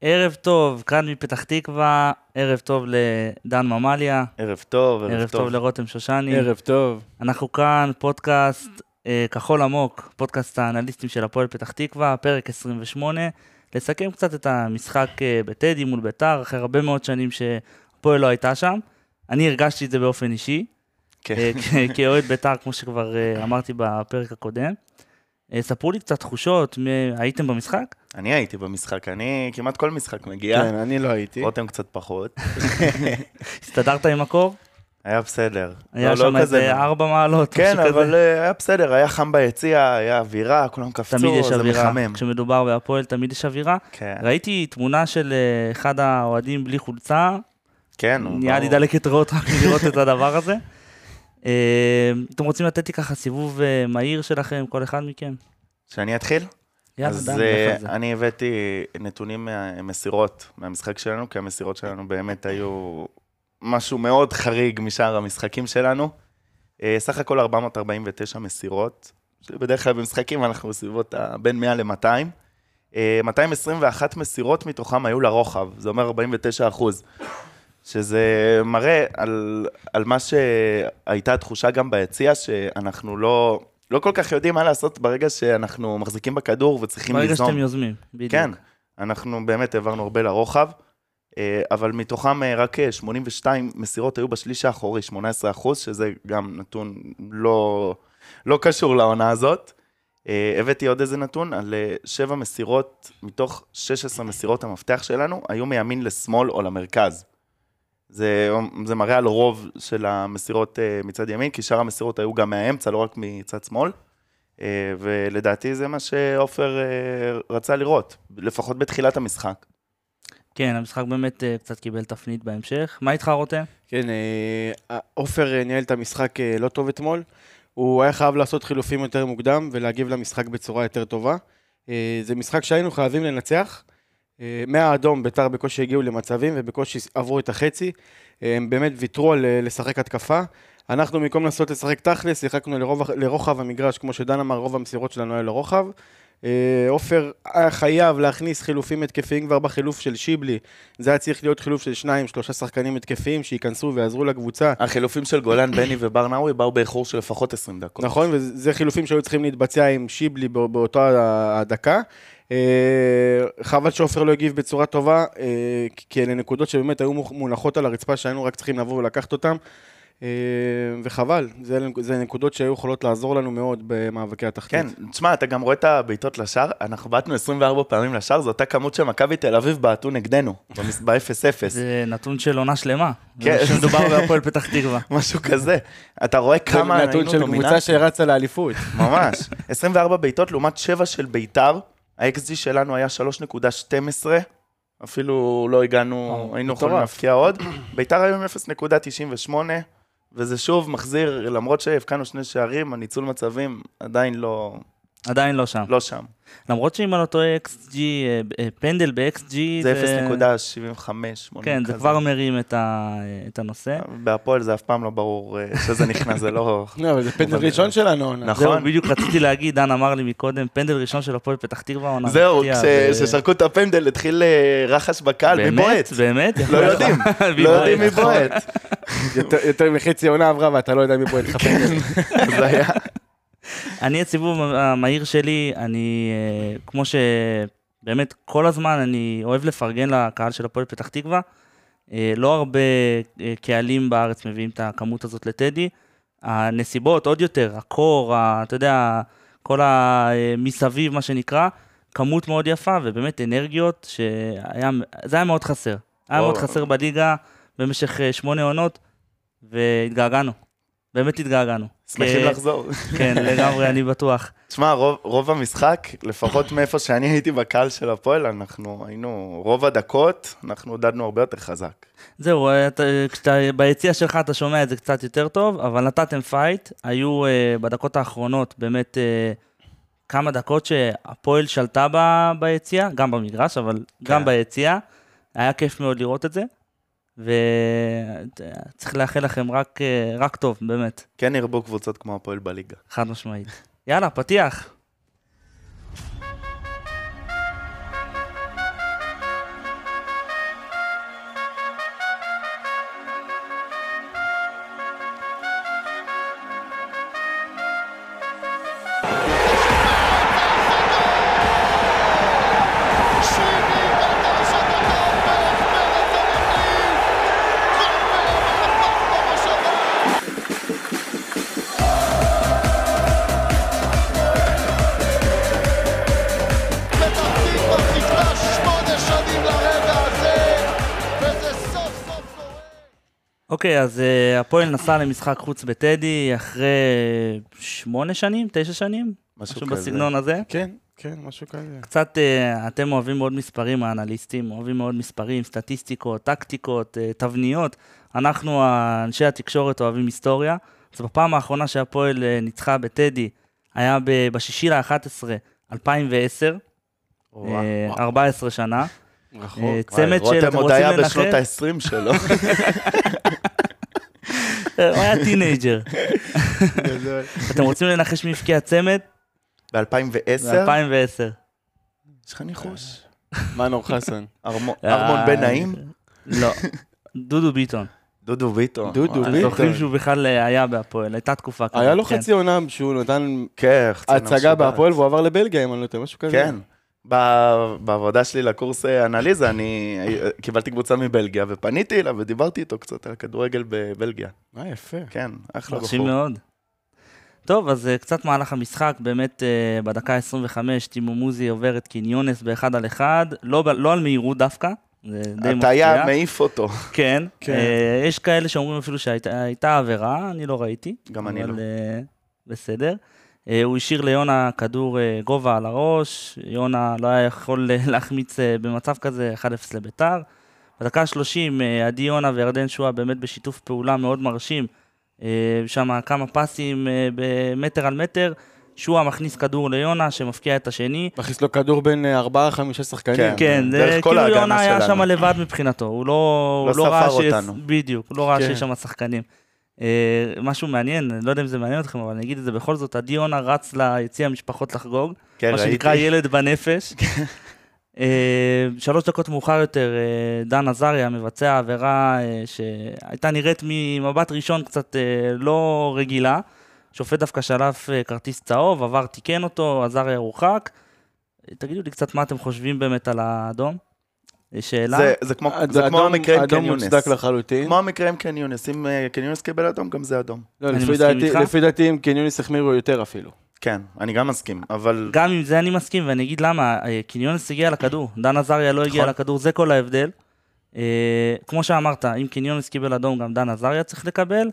ערב טוב, כאן מפתח תקווה, ערב טוב לדן ממליה. ערב טוב, ערב טוב לרותם שושני. ערב טוב. אנחנו כאן, פודקאסט כחול עמוק, פודקאסט האנליסטים של הפועל פתח תקווה, פרק 28, לסכם קצת את המשחק בטדי מול ביתר, אחרי הרבה מאוד שנים שהפועל לא הייתה שם. אני הרגשתי את זה באופן אישי, כאוהד ביתר, כמו שכבר אמרתי בפרק הקודם. ספרו לי קצת תחושות, הייתם במשחק? אני הייתי במשחק, אני כמעט כל משחק מגיע. כן, אני לא הייתי. רותם קצת פחות. הסתדרת עם הקור? היה בסדר. היה שם איזה 4 מעלות. כן, אבל היה בסדר, היה חם ביציע, היה אווירה, כולם קפצו, תמיד יש זה אווירה, מחמם. כשמדובר בהפועל תמיד יש אווירה. כן. ראיתי תמונה של אחד האוהדים בלי חולצה, כן. נהיה לי דלקת ריאות רק לראות את הדבר הזה. אתם רוצים לתת לי ככה סיבוב מהיר שלכם, כל אחד מכם? שאני אתחיל? יאללה, אז דן, לך על זה. אני הבאתי נתונים מהמסירות, מהמשחק שלנו, כי המסירות שלנו באמת היו משהו מאוד חריג משאר המשחקים שלנו. סך הכל 449 מסירות, שבדרך כלל במשחקים אנחנו בסביבות בין 100 ל-200. 221 מסירות מתוכם היו לרוחב, זה אומר 49%. שזה מראה על מה שהייתה התחושה גם ביציע, שאנחנו לא כל כך יודעים מה לעשות ברגע שאנחנו מחזיקים בכדור וצריכים ליזום. ברגע שאתם יוזמים, בדיוק. כן, אנחנו באמת העברנו הרבה לרוחב, אבל מתוכם רק 82 מסירות היו בשליש האחורי, 18%, שזה גם נתון לא קשור לעונה הזאת. הבאתי עוד איזה נתון, על 7 מסירות מתוך 16 מסירות המפתח שלנו, היו מימין לשמאל או למרכז. זה מראה על רוב של המסירות מצד ימין, כי שאר המסירות היו גם מהאמצע, לא רק מצד שמאל, ולדעתי זה מה שאופר רצה לראות, לפחות בתחילת המשחק. כן, המשחק באמת קצת קיבל תפנית בהמשך. מה איתך רותם? כן, אופר ניהל את המשחק לא טוב אתמול, הוא היה חייב לעשות חילופים יותר מוקדם, ולהגיב למשחק בצורה יותר טובה. זה משחק שהיינו חייבים לנצח, מהאדום ביתר בקושי הגיעו למצבים ובקושי עברו את החצי, הם באמת ויתרו על לשחק התקפה, אנחנו במקום לנסות לשחק תכלס, שיחקנו לרוחב המגרש, כמו שדן אמר, רוב המסירות שלנו היה לרוחב, אופר היה חייב להכניס חילופים התקפיים כבר בחילוף של שיבלי, זה היה צריך להיות חילוף של 2-3 שחקנים התקפיים שיכנסו ויעזרו לקבוצה. החילופים של גולן, בני ובר נאווי באו באיחור של לפחות 20 דקות. נכון, וזה חילופים שהיו צריכים להתבצע עם שיבלי באותה הדקה, חבל שאופר לא הגיב בצורה טובה, כי אלה נקודות שבאמת היו מונחות על הרצפה שהיינו רק צריכים לבוא ולקחת אותם, וחבל, זה נקודות שהיו יכולות לעזור לנו מאוד במאבקי התחתית. כן, תשמע, אתה גם רואה את הבעיטות לשער, אנחנו בעטנו 24 פעמים לשער, זו אותה כמות שמכבי תל אביב בעטו נגדנו, ב-0-0. זה נתון של עונה שלמה, כן. שמדובר בהפועל פתח תקווה. משהו כזה. אתה רואה כמה זה נתון של קבוצה שרצה לאליפות. ממש. 24 בעיטות לעומת 7 של ביתר, ה-XG שלנו היה 3.12, אפילו לא הגענו, היינו יכולים להפקיע עוד. ביתר היום 0.98, וזה שוב מחזיר, למרות שהפקענו 2 שערים, הניצול מצבים עדיין לא שם. לא שם. למרות שאם על אותו XG, פנדל ב-XG, זה 0.75. כן, זה כבר מרים את הנושא. בהפועל זה אף פעם לא ברור שזה נכנס, זה לא... לא, אבל זה פנדל ראשון שלנו. נכון. זהו, בדיוק רציתי להגיד, דן אמר לי מקודם, פנדל ראשון של הפועל פתח תקווה. זהו, כששרקו את הפנדל, התחיל רחש בקהל, מי בועט? באמת? לא יודעים מי בועט. יותר מחצי עונה עברה, ואתה לא יודע מי בועט לך פנדל. זה היה... אני הסיבוב המהיר שלי, אני, כמו שבאמת כל הזמן אני אוהב לפרגן לקהל של הפועל פתח תקווה, לא הרבה קהלים בארץ מביאים את הכמות הזאת לטדי, הנסיבות עוד יותר, הקור, אתה יודע, כל המסביב מה שנקרא, כמות מאוד יפה ובאמת אנרגיות, זה היה מאוד חסר, היה מאוד חסר בליגה במשך 8 עונות, והתגעגענו. באמת התגעגענו. שמחים לחזור. כן, לגמרי, אני בטוח. תשמע, רוב המשחק, לפחות מאיפה שאני הייתי בקהל של הפועל, אנחנו היינו, רוב הדקות, אנחנו עודדנו הרבה יותר חזק. זהו, ביציאה שלך אתה שומע את זה קצת יותר טוב, אבל נתתם פייט, היו בדקות האחרונות באמת כמה דקות שהפועל שלטה ביציאה, גם במגרש, אבל גם ביציאה, היה כיף מאוד לראות את זה. וצריך לאחל לכם רק טוב, באמת. כן ירבו קבוצות כמו הפועל בליגה. חד משמעית. יאללה, פתיח. אוקיי, אז הפועל נסע למשחק חוץ בטדי אחרי 8 שנים, 9 שנים? משהו בסגנון הזה? כן, כן, משהו כזה. קצת, אתם אוהבים מאוד מספרים, האנליסטים, אוהבים מאוד מספרים, סטטיסטיקות, טקטיקות, תבניות. אנחנו, אנשי התקשורת, אוהבים היסטוריה. אז בפעם האחרונה שהפועל ניצחה בטדי, היה ב-6/11/2010, 14 שנה. צמד של, אתם רוצים לנחש? רותם עוד היה בשנות ה-20 שלו. הוא היה טינג'ר. אתם רוצים לנחש מי הפקיע צמד? ב-2010? ב-2010. יש לך ניחוש? מנור חסן. ארמון בן נעים? לא, דודו ביטון. דודו ביטון. אתם זוכרים שהוא בכלל היה בהפועל, הייתה תקופה כזאת. היה לו חצי עונה שהוא נתן כן, הצגה בהפועל והוא עבר לבלגיה, אם אני לא יודע, משהו כזה. כן. בעבודה שלי לקורס אנליזה, אני קיבלתי קבוצה מבלגיה, ופניתי אליו ודיברתי איתו קצת על הכדורגל בבלגיה. יפה. כן, אחלה מרשים בחור. מאוד. טוב, אז קצת מהלך המשחק, באמת בדקה 25, טימו מוזי עובר את קיניונס ב1-1, לא על מהירות דווקא, זה די מפתיע. אתה היה מעיף אותו. כן, יש כאלה שאומרים אפילו שהייתה עבירה, אני לא ראיתי. גם אני לא. בסדר. הוא השאיר ליונה כדור גובה על הראש, יונה לא היה יכול להחמיץ במצב כזה, 1-0 לביתר. בדקה 30, עדי יונה וירדן שואה באמת בשיתוף פעולה מאוד מרשים, שם כמה פסים במטר על מטר, שואה מכניס כדור ליונה שמפקיע את השני. מכניס לו כדור בין 4-5 שחקנים. כן, כאילו יונה היה שם לבד מבחינתו, הוא לא ספר אותנו. בדיוק, הוא לא ראה שיש שם שחקנים. משהו מעניין, אני לא יודע אם זה מעניין אתכם, אבל אני אגיד את זה בכל זאת, עדי יונה רץ ליציע המשפחות לחגוג, מה שנקרא ילד בנפש. 3 דקות מאוחר יותר, דן עזריה מבצע עבירה שהייתה נראית ממבט ראשון קצת לא רגילה, שופט דווקא שלף כרטיס צהוב, עבר תיקן אותו, עזריה רוחק. תגידו לי קצת מה אתם חושבים באמת על האדום? שאלה? זה כמו המקרה עם קניונס. אדום מוצדק לחלוטין. כמו המקרה עם קניונס, אם קניונס קיבל אדום, גם זה אדום. לא, לפי דעתי אם קניונס החמירו יותר אפילו. כן, אני גם מסכים, אבל... גם עם זה אני מסכים, ואני אגיד למה, קניונס הגיע לכדור, דן עזריה לא הגיע לכדור, זה כל ההבדל. כמו שאמרת, אם קניונס קיבל אדום, גם דן עזריה צריך לקבל.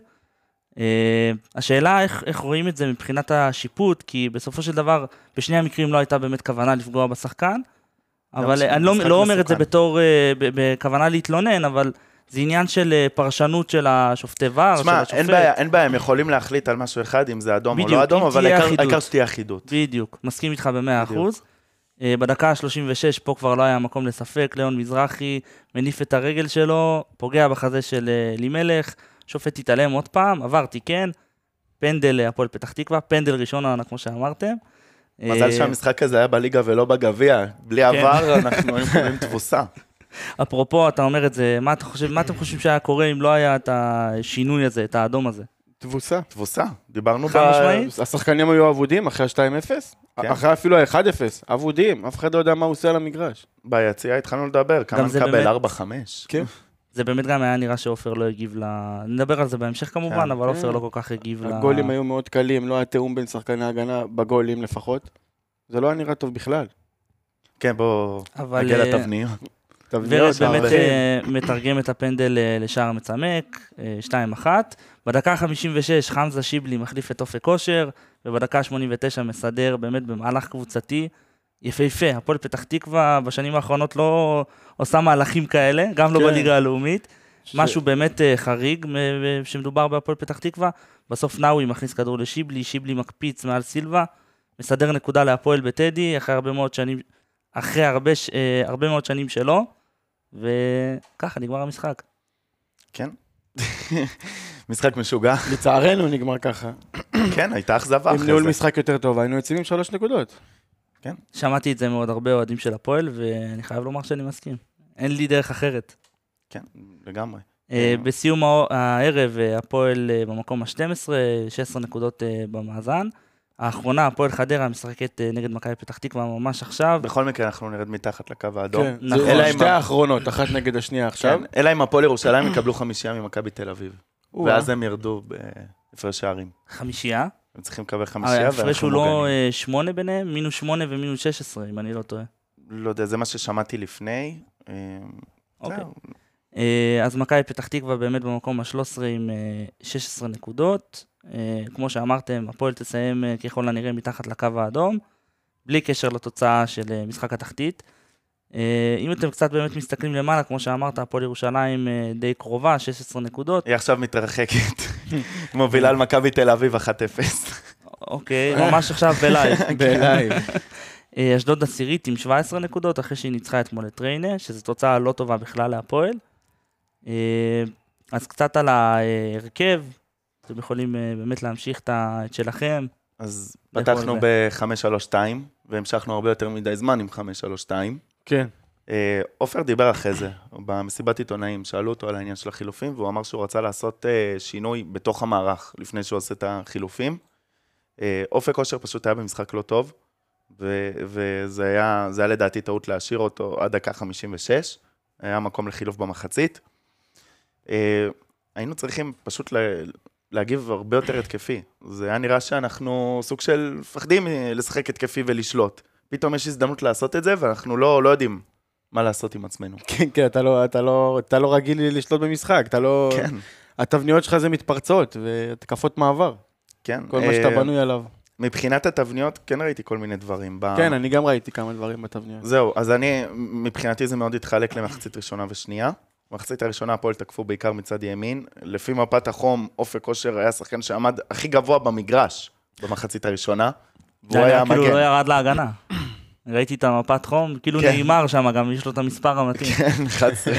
השאלה איך רואים את זה מבחינת השיפוט, כי בסופו של דבר, בשני המקרים לא הייתה באמת כוונה לפגוע בשחקן, אבל אני לא אומר את זה בתור, בכוונה להתלונן, אבל זה עניין של פרשנות של השופטי ור, של השופט. אין בעיה, הם יכולים להחליט על משהו אחד, אם זה אדום או לא אדום, אבל העיקר שתהיה אחידות. בדיוק, מסכים איתך ב100%. בדקה ה-36, פה כבר לא היה מקום לספק, ליאון מזרחי מניף את הרגל שלו, פוגע בחזה של לימלך, שופט התעלם עוד פעם, עברתי כן, פנדל הפועל פתח תקווה, פנדל ראשון העונה כמו שאמרתם. מזל שהמשחק הזה היה בליגה ולא בגביע, בלי עבר אנחנו יכולים תבוסה. אפרופו, אתה אומר את זה, מה אתם חושבים שהיה קורה אם לא היה את השינוי הזה, את האדום הזה? תבוסה, דיברנו השחקנים היו אבודים אחרי ה-2-0, אחרי אפילו ה-1-0, אבודים, אף אחד לא יודע מה הוא עושה על המגרש. ביציאה התחלנו לדבר, כמה נקבל 4-5. כן. זה באמת גם היה נראה שאופר לא הגיב נדבר על זה בהמשך כמובן, אבל אופר לא כל כך הגיב הגולים היו מאוד קלים, לא היה תאום בין שחקני ההגנה, בגולים לפחות. זה לא היה נראה טוב בכלל. כן, בוא נגיע לתבניות. ורד באמת מתרגם את הפנדל לשער מצמק, 2-1. בדקה 56 חמזה שיבלי מחליף את אופק כושר, ובדקה 89 מסדר באמת במהלך קבוצתי יפהפה. הפועל פתח תקווה בשנים האחרונות לא עושה מהלכים כאלה, גם לא בליגה הלאומית. משהו באמת חריג שמדובר בהפועל פתח תקווה. בסוף נאווי מכניס כדור לשיבלי, שיבלי מקפיץ מעל סילבה, מסדר נקודה להפועל בטדי, אחרי הרבה מאוד שנים שלו, וככה נגמר המשחק. כן. משחק משוגע. לצערנו נגמר ככה. כן, הייתה אכזבה אחרי זה. עם ניהול משחק יותר טוב, היינו יוצאים עם 3 נקודות. כן. שמעתי את זה מאוד הרבה אוהדים של הפועל, ואני חייב לומר שאני מסכים. אין לי דרך אחרת. כן, לגמרי. בסיום הערב, הפועל במקום ה-12, 16 נקודות במאזן. האחרונה, הפועל חדרה משחקת נגד מכבי פתח תקווה ממש עכשיו. בכל מקרה אנחנו נרד מתחת לקו האדום. כן, זה שתי האחרונות, אחת נגד השנייה עכשיו. אלא אם הפועל ירושלים יקבלו 5 ממכבי תל אביב. ואז הם ירדו בהפרש שערים. 5? הם צריכים לקבל 5 ההפרש הוא לא 8 ביניהם? מינוס 8 ומינוס 16, אם אני לא טועה. לא יודע, זה מה ששמעתי לפני. אוקיי. אז מכבי פתח תקווה באמת במקום ה-13 עם 16 נקודות. כמו שאמרתם, הפועל תסיים ככל הנראה מתחת לקו האדום, בלי קשר לתוצאה של משחק התחתית. אם אתם קצת באמת מסתכלים למעלה, כמו שאמרת, הפועל ירושלים די קרובה, 16 נקודות. היא עכשיו מתרחקת, מובילה על מכבי תל אביב 1-0. אוקיי, ממש עכשיו בלייב. בלייב. אשדוד עשירית עם 17 נקודות, אחרי שהיא ניצחה אתמול את ריינה, שזו תוצאה לא טובה בכלל להפועל. אז קצת על ההרכב, אתם יכולים באמת להמשיך את שלכם. אז פתחנו ב-5-3-2, והמשכנו הרבה יותר מדי זמן עם 5-3-2. כן. עופר דיבר אחרי זה, במסיבת עיתונאים, שאלו אותו על העניין של החילופים, והוא אמר שהוא רצה לעשות שינוי בתוך המערך, לפני שהוא עושה את החילופים. אופק אושר פשוט היה במשחק לא טוב, וזה היה לדעתי טעות להשאיר אותו עד דקה 56, היה מקום לחילוף במחצית. היינו צריכים פשוט להגיב הרבה יותר התקפי. זה היה נראה שאנחנו סוג של מפחדים לשחק התקפי ולשלוט. פתאום יש הזדמנות לעשות את זה, ואנחנו לא יודעים מה לעשות עם עצמנו. כן, כן, אתה לא רגיל לשלוט במשחק, אתה לא... כן. התבניות שלך זה מתפרצות, והתקפות מעבר. כן. כל מה שאתה בנוי עליו. מבחינת התבניות, כן ראיתי כל מיני דברים. כן, אני גם ראיתי כמה דברים בתבניות. זהו, אז מבחינתי זה מאוד התחלק למחצית ראשונה ושנייה. במחצית הראשונה הפועל תקפו בעיקר מצד ימין. לפי מפת החום, אופק אושר היה שחקן שעמד הכי גבוה במגרש במחצית הראשונה. והוא היה כאילו לא ירד להגנה. ראיתי את המפת חום, כאילו נאמר שם, גם יש לו את המספר המתאים. כן, 11.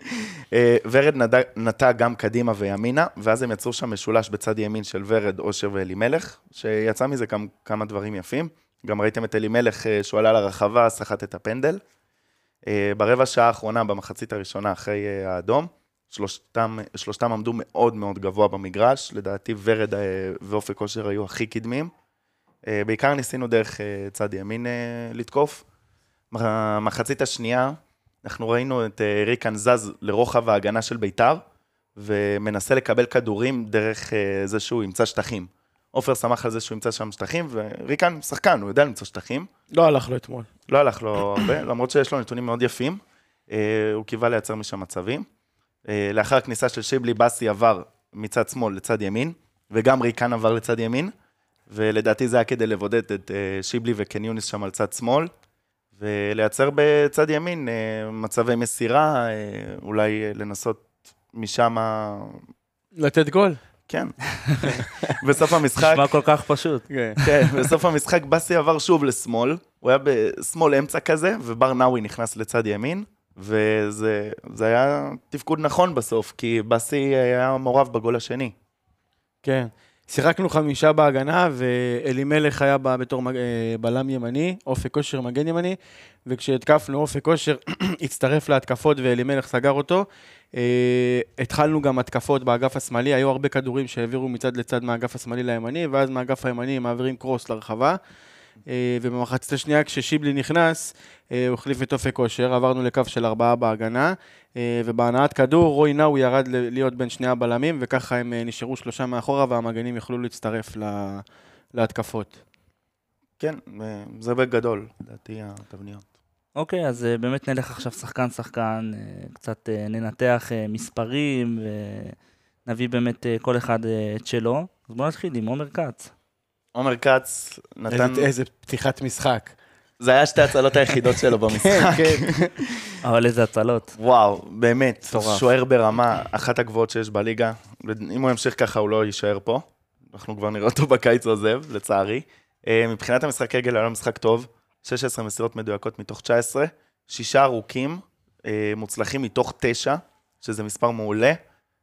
ורד נטע גם קדימה וימינה, ואז הם יצרו שם משולש בצד ימין של ורד, אושר ואלימלך, שיצא מזה כמה דברים יפים. גם ראיתם את אלימלך שהוא עלה לרחבה, סחט את הפנדל. ברבע שעה האחרונה, במחצית הראשונה אחרי האדום, שלושתם עמדו מאוד מאוד גבוה במגרש, לדעתי ורד ואופק אושר היו הכי קדמים. בעיקר ניסינו דרך צד ימין לתקוף. מחצית השנייה, אנחנו ראינו את ריקן זז לרוחב ההגנה של ביתר, ומנסה לקבל כדורים דרך זה שהוא ימצא שטחים. עופר שמח על זה שהוא ימצא שם שטחים, וריקן שחקן, הוא יודע למצוא שטחים. לא הלך לו אתמול. לא הלך לו הרבה, למרות שיש לו נתונים מאוד יפים. הוא קיווה לייצר משם מצבים. לאחר הכניסה של שיבלי, בסי עבר מצד שמאל לצד ימין, וגם ריקן עבר לצד ימין, ולדעתי זה היה כדי לבודד את שיבלי וקניוניס שם על צד שמאל, ולייצר בצד ימין מצבי מסירה, אולי לנסות משם... לתת גול. כן. בסוף המשחק... נשמע כל כך פשוט. כן, בסוף המשחק בסי עבר שוב לשמאל, הוא היה בשמאל אמצע כזה, ובר נאווי נכנס לצד ימין, וזה היה תפקוד נכון בסוף, כי בסי היה מעורב בגול השני. כן. שיחקנו 5 בהגנה, ואלימלך היה בתור בלם ימני, אופק אושר מגן ימני, וכשהתקפנו אופק אושר הצטרף להתקפות ואלימלך סגר אותו, התחלנו גם התקפות באגף השמאלי, היו הרבה כדורים שהעבירו מצד לצד מהאגף השמאלי לימני, ואז מהאגף הימני מעבירים קרוס לרחבה, ובמחצית השנייה כששיבלי נכנס, הוא החליף את אופק אושר, עברנו לקו של 4 בהגנה, ובהנעת כדור רוי נאו ירד להיות בין שני הבלמים, וככה הם נשארו 3 מאחורה, והמגנים יכלו להצטרף להתקפות. כן, זה בגדול, לדעתי התבניות. אוקיי, אז באמת נלך עכשיו שחקן, קצת ננתח מספרים, ונביא באמת כל אחד את שלו. אז בואו נתחיל עם עומר כץ. עומר כץ נתן... איזה פתיחת משחק. זה היה 2 הצלות היחידות שלו במשחק. כן. אבל איזה הצלות. וואו, באמת, שוער ברמה, אחת הגבוהות שיש בליגה. אם הוא ימשיך ככה, הוא לא יישאר פה. אנחנו כבר נראה אותו בקיץ עוזב, לצערי. מבחינת המשחק רגל, היה לו משחק טוב. 16 מסירות מדויקות מתוך 19. 6 ארוכים, מוצלחים מתוך 9, שזה מספר מעולה.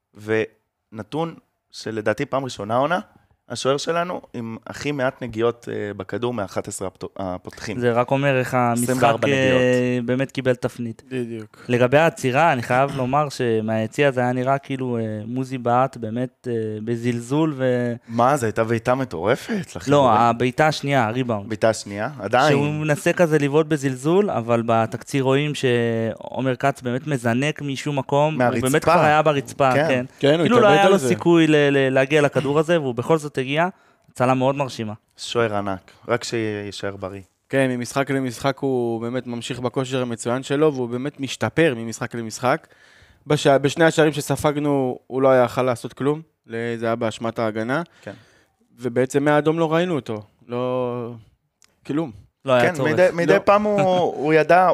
ונתון שלדעתי פעם ראשונה עונה, השוער שלנו עם הכי מעט נגיעות בכדור מה-11 הפותחים. זה רק אומר איך המשחק באמת קיבל תפנית. בדיוק. לגבי העצירה, אני חייב לומר שמהיציע זה היה נראה כאילו מוזי בעט באמת בזלזול מה, זה הייתה בעיטה מטורפת? לא, הבעיטה השנייה, הריבאונד. בעיטה השנייה, עדיין. שהוא מנסה כזה לבעוט בזלזול, אבל בתקציר רואים שעומר כץ באמת מזנק משום מקום. מהרצפה. הוא באמת כבר היה ברצפה, כן. כאילו לא היה לו סיכוי להגיע לכדור הזה, והוא בכל זאת הגיע, הצלה מאוד מרשימה. שוער ענק, רק שישאר בריא. כן, ממשחק למשחק הוא באמת ממשיך בכושר המצוין שלו, והוא באמת משתפר ממשחק למשחק. בשני השערים שספגנו, הוא לא היה יכול לעשות כלום, זה היה באשמת ההגנה, כן. ובעצם מהאדום לא ראינו אותו, לא... כלום. לא היה כן, צורך. מדי פעם הוא ידע,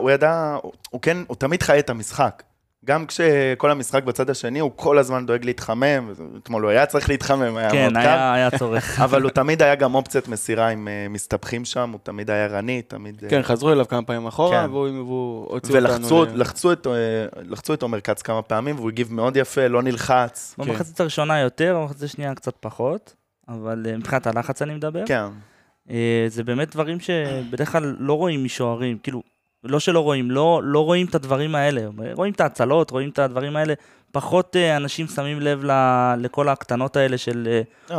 הוא תמיד חי את המשחק. גם כשכל המשחק בצד השני, הוא כל הזמן דואג להתחמם, אתמול הוא היה צריך להתחמם, היה מאוד כן, קל. היה צורך. אבל הוא תמיד היה גם אופציית מסירה עם מסתבכים שם, הוא תמיד היה ערני, תמיד... כן, חזרו אליו כמה פעמים אחורה, כן. והוא הוציא אותנו... ולחצו את עומר כץ כמה פעמים, והוא הגיב מאוד יפה, לא נלחץ. במחצית הראשונה יותר, במחצית השנייה קצת פחות, אבל מבחינת הלחץ אני מדבר. כן. זה באמת דברים שבדרך כלל לא רואים משוערים, כאילו, לא שלא רואים, לא רואים את הדברים האלה, רואים את ההצלות, רואים את הדברים האלה, פחות אנשים שמים לב לכל הקטנות האלה של...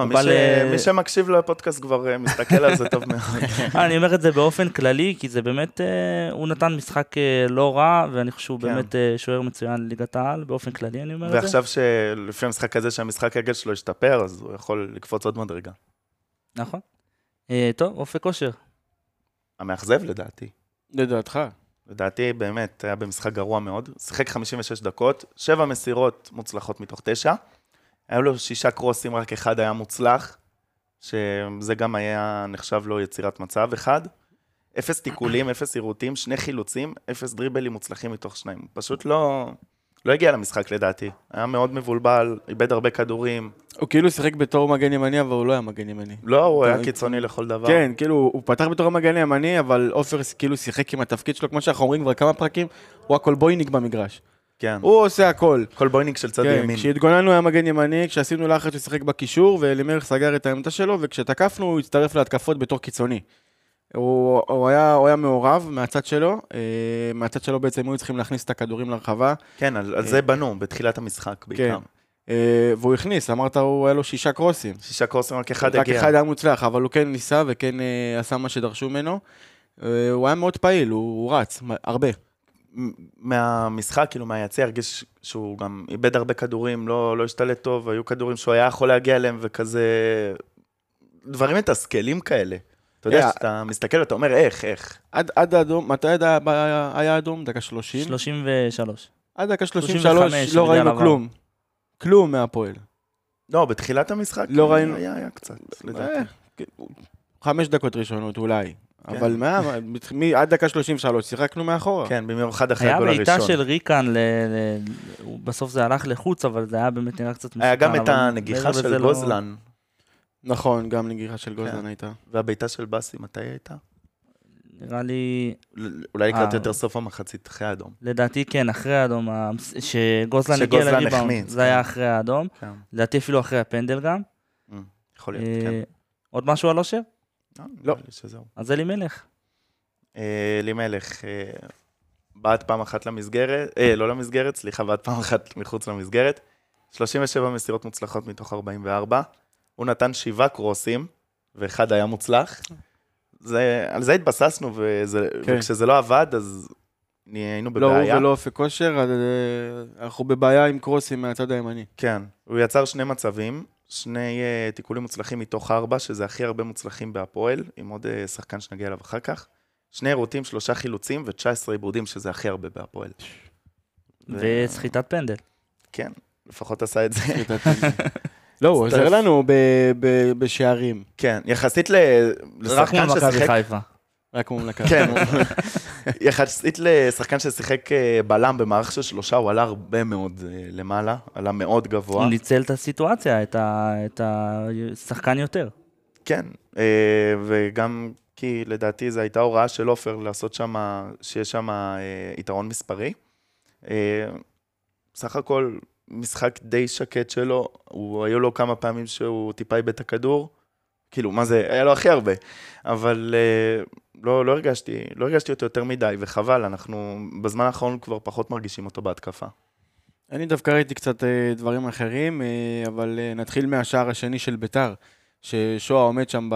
מי שמקשיב לפודקאסט כבר מסתכל על זה טוב מאוד. אני אומר את זה באופן כללי, כי זה באמת, הוא נתן משחק לא רע, ואני חושב שהוא באמת שוער מצוין לליגת העל, באופן כללי אני אומר את זה. ועכשיו שלפי המשחק הזה שהמשחק הרגל שלו ישתפר, אז הוא יכול לקפוץ עוד מדרגה. נכון. טוב, אופק כושר. המאכזב לדעתי. לדעתך. לדעתי באמת היה במשחק גרוע מאוד. שיחק 56 דקות, 7 מסירות מוצלחות מתוך 9. היו לו 6 קרוסים, רק אחד היה מוצלח, שזה גם היה נחשב לו יצירת מצב אחד. 0 תיקולים, 0 עירותים, 2 חילוצים, 0 דריבלים מוצלחים מתוך 2. פשוט לא הגיע למשחק לדעתי. היה מאוד מבולבל, איבד הרבה כדורים. הוא כאילו שיחק בתור מגן ימני, אבל הוא לא היה מגן ימני. לא, הוא היה קיצוני לכל דבר. כן, כאילו, הוא פתח בתור המגן ימני, אבל אופר כאילו שיחק עם התפקיד שלו, כמו שאנחנו אומרים כבר כמה פרקים, הוא הכל בויניק במגרש. כן. הוא עושה הכל. כל בויניק של צד ימין. כשהתגוננו היה מגן ימני, כשעשינו לחץ הוא שיחק בקישור, ואלימלך סגר את העמדה שלו, וכשתקפנו הוא הצטרף להתקפות בתור קיצוני. הוא היה מעורב מהצד שלו בעצם היו צריכים להכניס את הכדורים לרחבה. כן, על זה בנו, בתחילת המשחק בעיקר. והוא הכניס, אמרת, הוא היה לו 6 קרוסים. 6 קרוסים, רק אחד הגיע. רק אחד היה מוצלח, אבל הוא כן ניסה וכן עשה מה שדרשו ממנו. הוא היה מאוד פעיל, הוא רץ, הרבה. מהמשחק, כאילו מהיציע, הרגיש שהוא גם איבד הרבה כדורים, לא השתלט טוב, היו כדורים שהוא היה יכול להגיע אליהם, וכזה... דברים מתסכלים כאלה. אתה יודע, שאתה מסתכל ואתה אומר, איך? עד האדום, מתי היה אדום? דקה 30? 33. עד דקה 33 לא ראינו כלום. כלום מהפועל. לא, בתחילת המשחק לא ראינו. היה קצת, לדעתי. 5 דקות ראשונות אולי. אבל עד דקה 33 שיחקנו מאחורה. כן, במיוחד אחרי הגול הראשון. היה בעיטה של ריקן, בסוף זה הלך לחוץ, אבל זה היה באמת נראה קצת מסוכן. היה גם את הנגיחה של גוזלן. נכון, גם נגיחה של גוזלן הייתה. והבעיטה של בסי, מתי הייתה? נראה לי... אולי לקראת יותר סוף המחצית, אחרי האדום. לדעתי כן, אחרי האדום, שגוזלן הגיע לריבאונד, זה היה אחרי האדום. לדעתי אפילו אחרי הפנדל גם. יכול להיות, כן. עוד משהו על אושר? לא. אז אלימלך. אלימלך, בעט פעם אחת למסגרת, לא למסגרת, סליחה, בעט פעם אחת מחוץ למסגרת. 37 מסירות מוצלחות מתוך 44. הוא נתן 7 קרוסים, ואחד היה מוצלח. על זה התבססנו, וכשזה לא עבד, אז היינו בבעיה. לא הוא ולא אופק כושר, אנחנו בבעיה עם קרוסים מהצד הימני. כן, הוא יצר 2 מצבים, 2 תיקולים מוצלחים מתוך 4, שזה הכי הרבה מוצלחים בהפועל, עם עוד שחקן שנגיע אליו אחר כך. 2 עירותים, 3 חילוצים ו-19 עיבודים, שזה הכי הרבה בהפועל. וסחיטת פנדל. כן, לפחות עשה את זה. לא, הוא עוזר לנו בשערים. כן, יחסית לשחקן ששיחק... רק מול מכבי. כן, יחסית לשחקן ששיחק בלם במערך של 3, הוא עלה הרבה מאוד למעלה, עלה מאוד גבוה. הוא ניצל את הסיטואציה, את השחקן יותר. כן, וגם כי לדעתי זו הייתה הוראה של אופר לעשות שם, שיש שם יתרון מספרי. סך הכל משחק די שקט שלו, היו לו כמה פעמים שהוא טיפה איבד את הכדור, כאילו, מה זה, היה לו הכי הרבה, אבל לא הרגשתי אותו יותר מדי, וחבל, אנחנו בזמן האחרון כבר פחות מרגישים אותו בהתקפה. אני דווקא ראיתי קצת דברים אחרים, אבל נתחיל מהשער השני של ביתר, ששואה עומד שם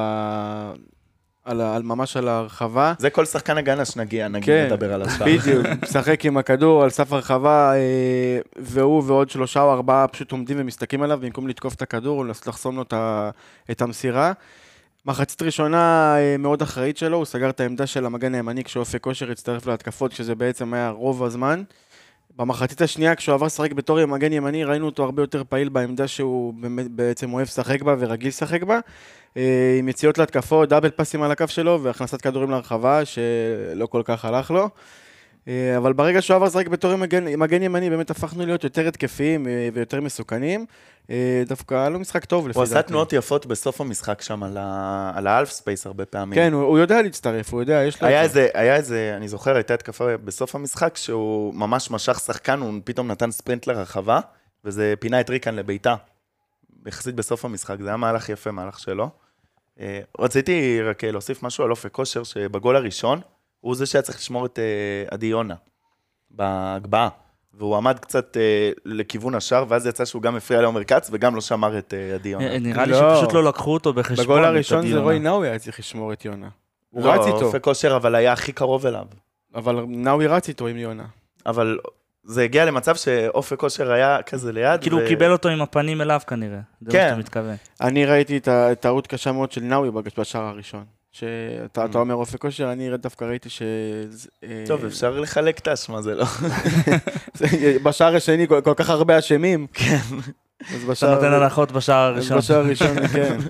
ממש על הרחבה. זה כל שחקן הגנה שנגיע, לדבר על השער. בדיוק, משחק עם הכדור על סף הרחבה, והוא ועוד 3 או 4 פשוט עומדים ומסתכלים עליו, במקום לתקוף את הכדור, לחסום לו את המסירה. מחצית ראשונה מאוד אחראית שלו, הוא סגר את העמדה של המגן הימני, כשאופק כושר הצטרף להתקפות, כשזה בעצם היה רוב הזמן. במחצית השנייה, כשהוא עבר לשחק בתור מגן ימני, ראינו אותו הרבה יותר פעיל בעמדה שהוא בעצם אוהב לשחק בה ורגיל לשחק בה, עם יציאות להתקפות, דאבל פסים על הקו שלו, והכנסת כדורים להרחבה, שלא כל כך הלך לו. אבל ברגע שהוא עבר לשחק בתור מגן ימני, באמת הפכנו להיות יותר התקפיים ויותר מסוכנים. דווקא היה לו משחק טוב לפי הוא דעתי. עשה תנועות יפות בסוף המשחק שם, על האלף ספייס הרבה פעמים. כן, הוא יודע להצטרף, הוא יודע, יש לו... היה איזה, אני זוכר, הייתה התקפה בסוף המשחק, שהוא ממש משך שחקן, הוא פתאום נתן ספרינט לרחבה, וזה פינה את ריקן לביתה. יחסית בסוף המשחק, זה היה מהלך יפה, מהלך שלו. רציתי רק להוסיף משהו על אופק כושר, שבגול הראשון, הוא זה שהיה צריך לשמור את עדי יונה בהגבהה, והוא עמד קצת לכיוון השאר, ואז יצא שהוא גם הפריע לעומר כץ, וגם לא שמר את עדי יונה. נראה לי שפשוט לא לקחו אותו בחשבון. בגול הראשון זה רוי נאווי היה צריך לשמור את יונה. הוא רץ לא, איתו, אופק כושר, אבל היה הכי קרוב אליו. אבל נאווי רץ איתו עם יונה. אבל זה הגיע למצב שאופק כושר היה כזה ליד. כאילו הוא קיבל אותו עם הפנים אליו כנראה. זה מה שאתה מתכוון. אני ראיתי את הטעות קשה מאוד של נאווי בשער הראשון. שאתה אומר אופק כושר, אני דווקא ראיתי ש... טוב, אפשר לחלק את האשמה, זה לא. בשער השני כל כך הרבה אשמים. כן. אתה נותן הנחות בשער הראשון. בשער הראשון, כן.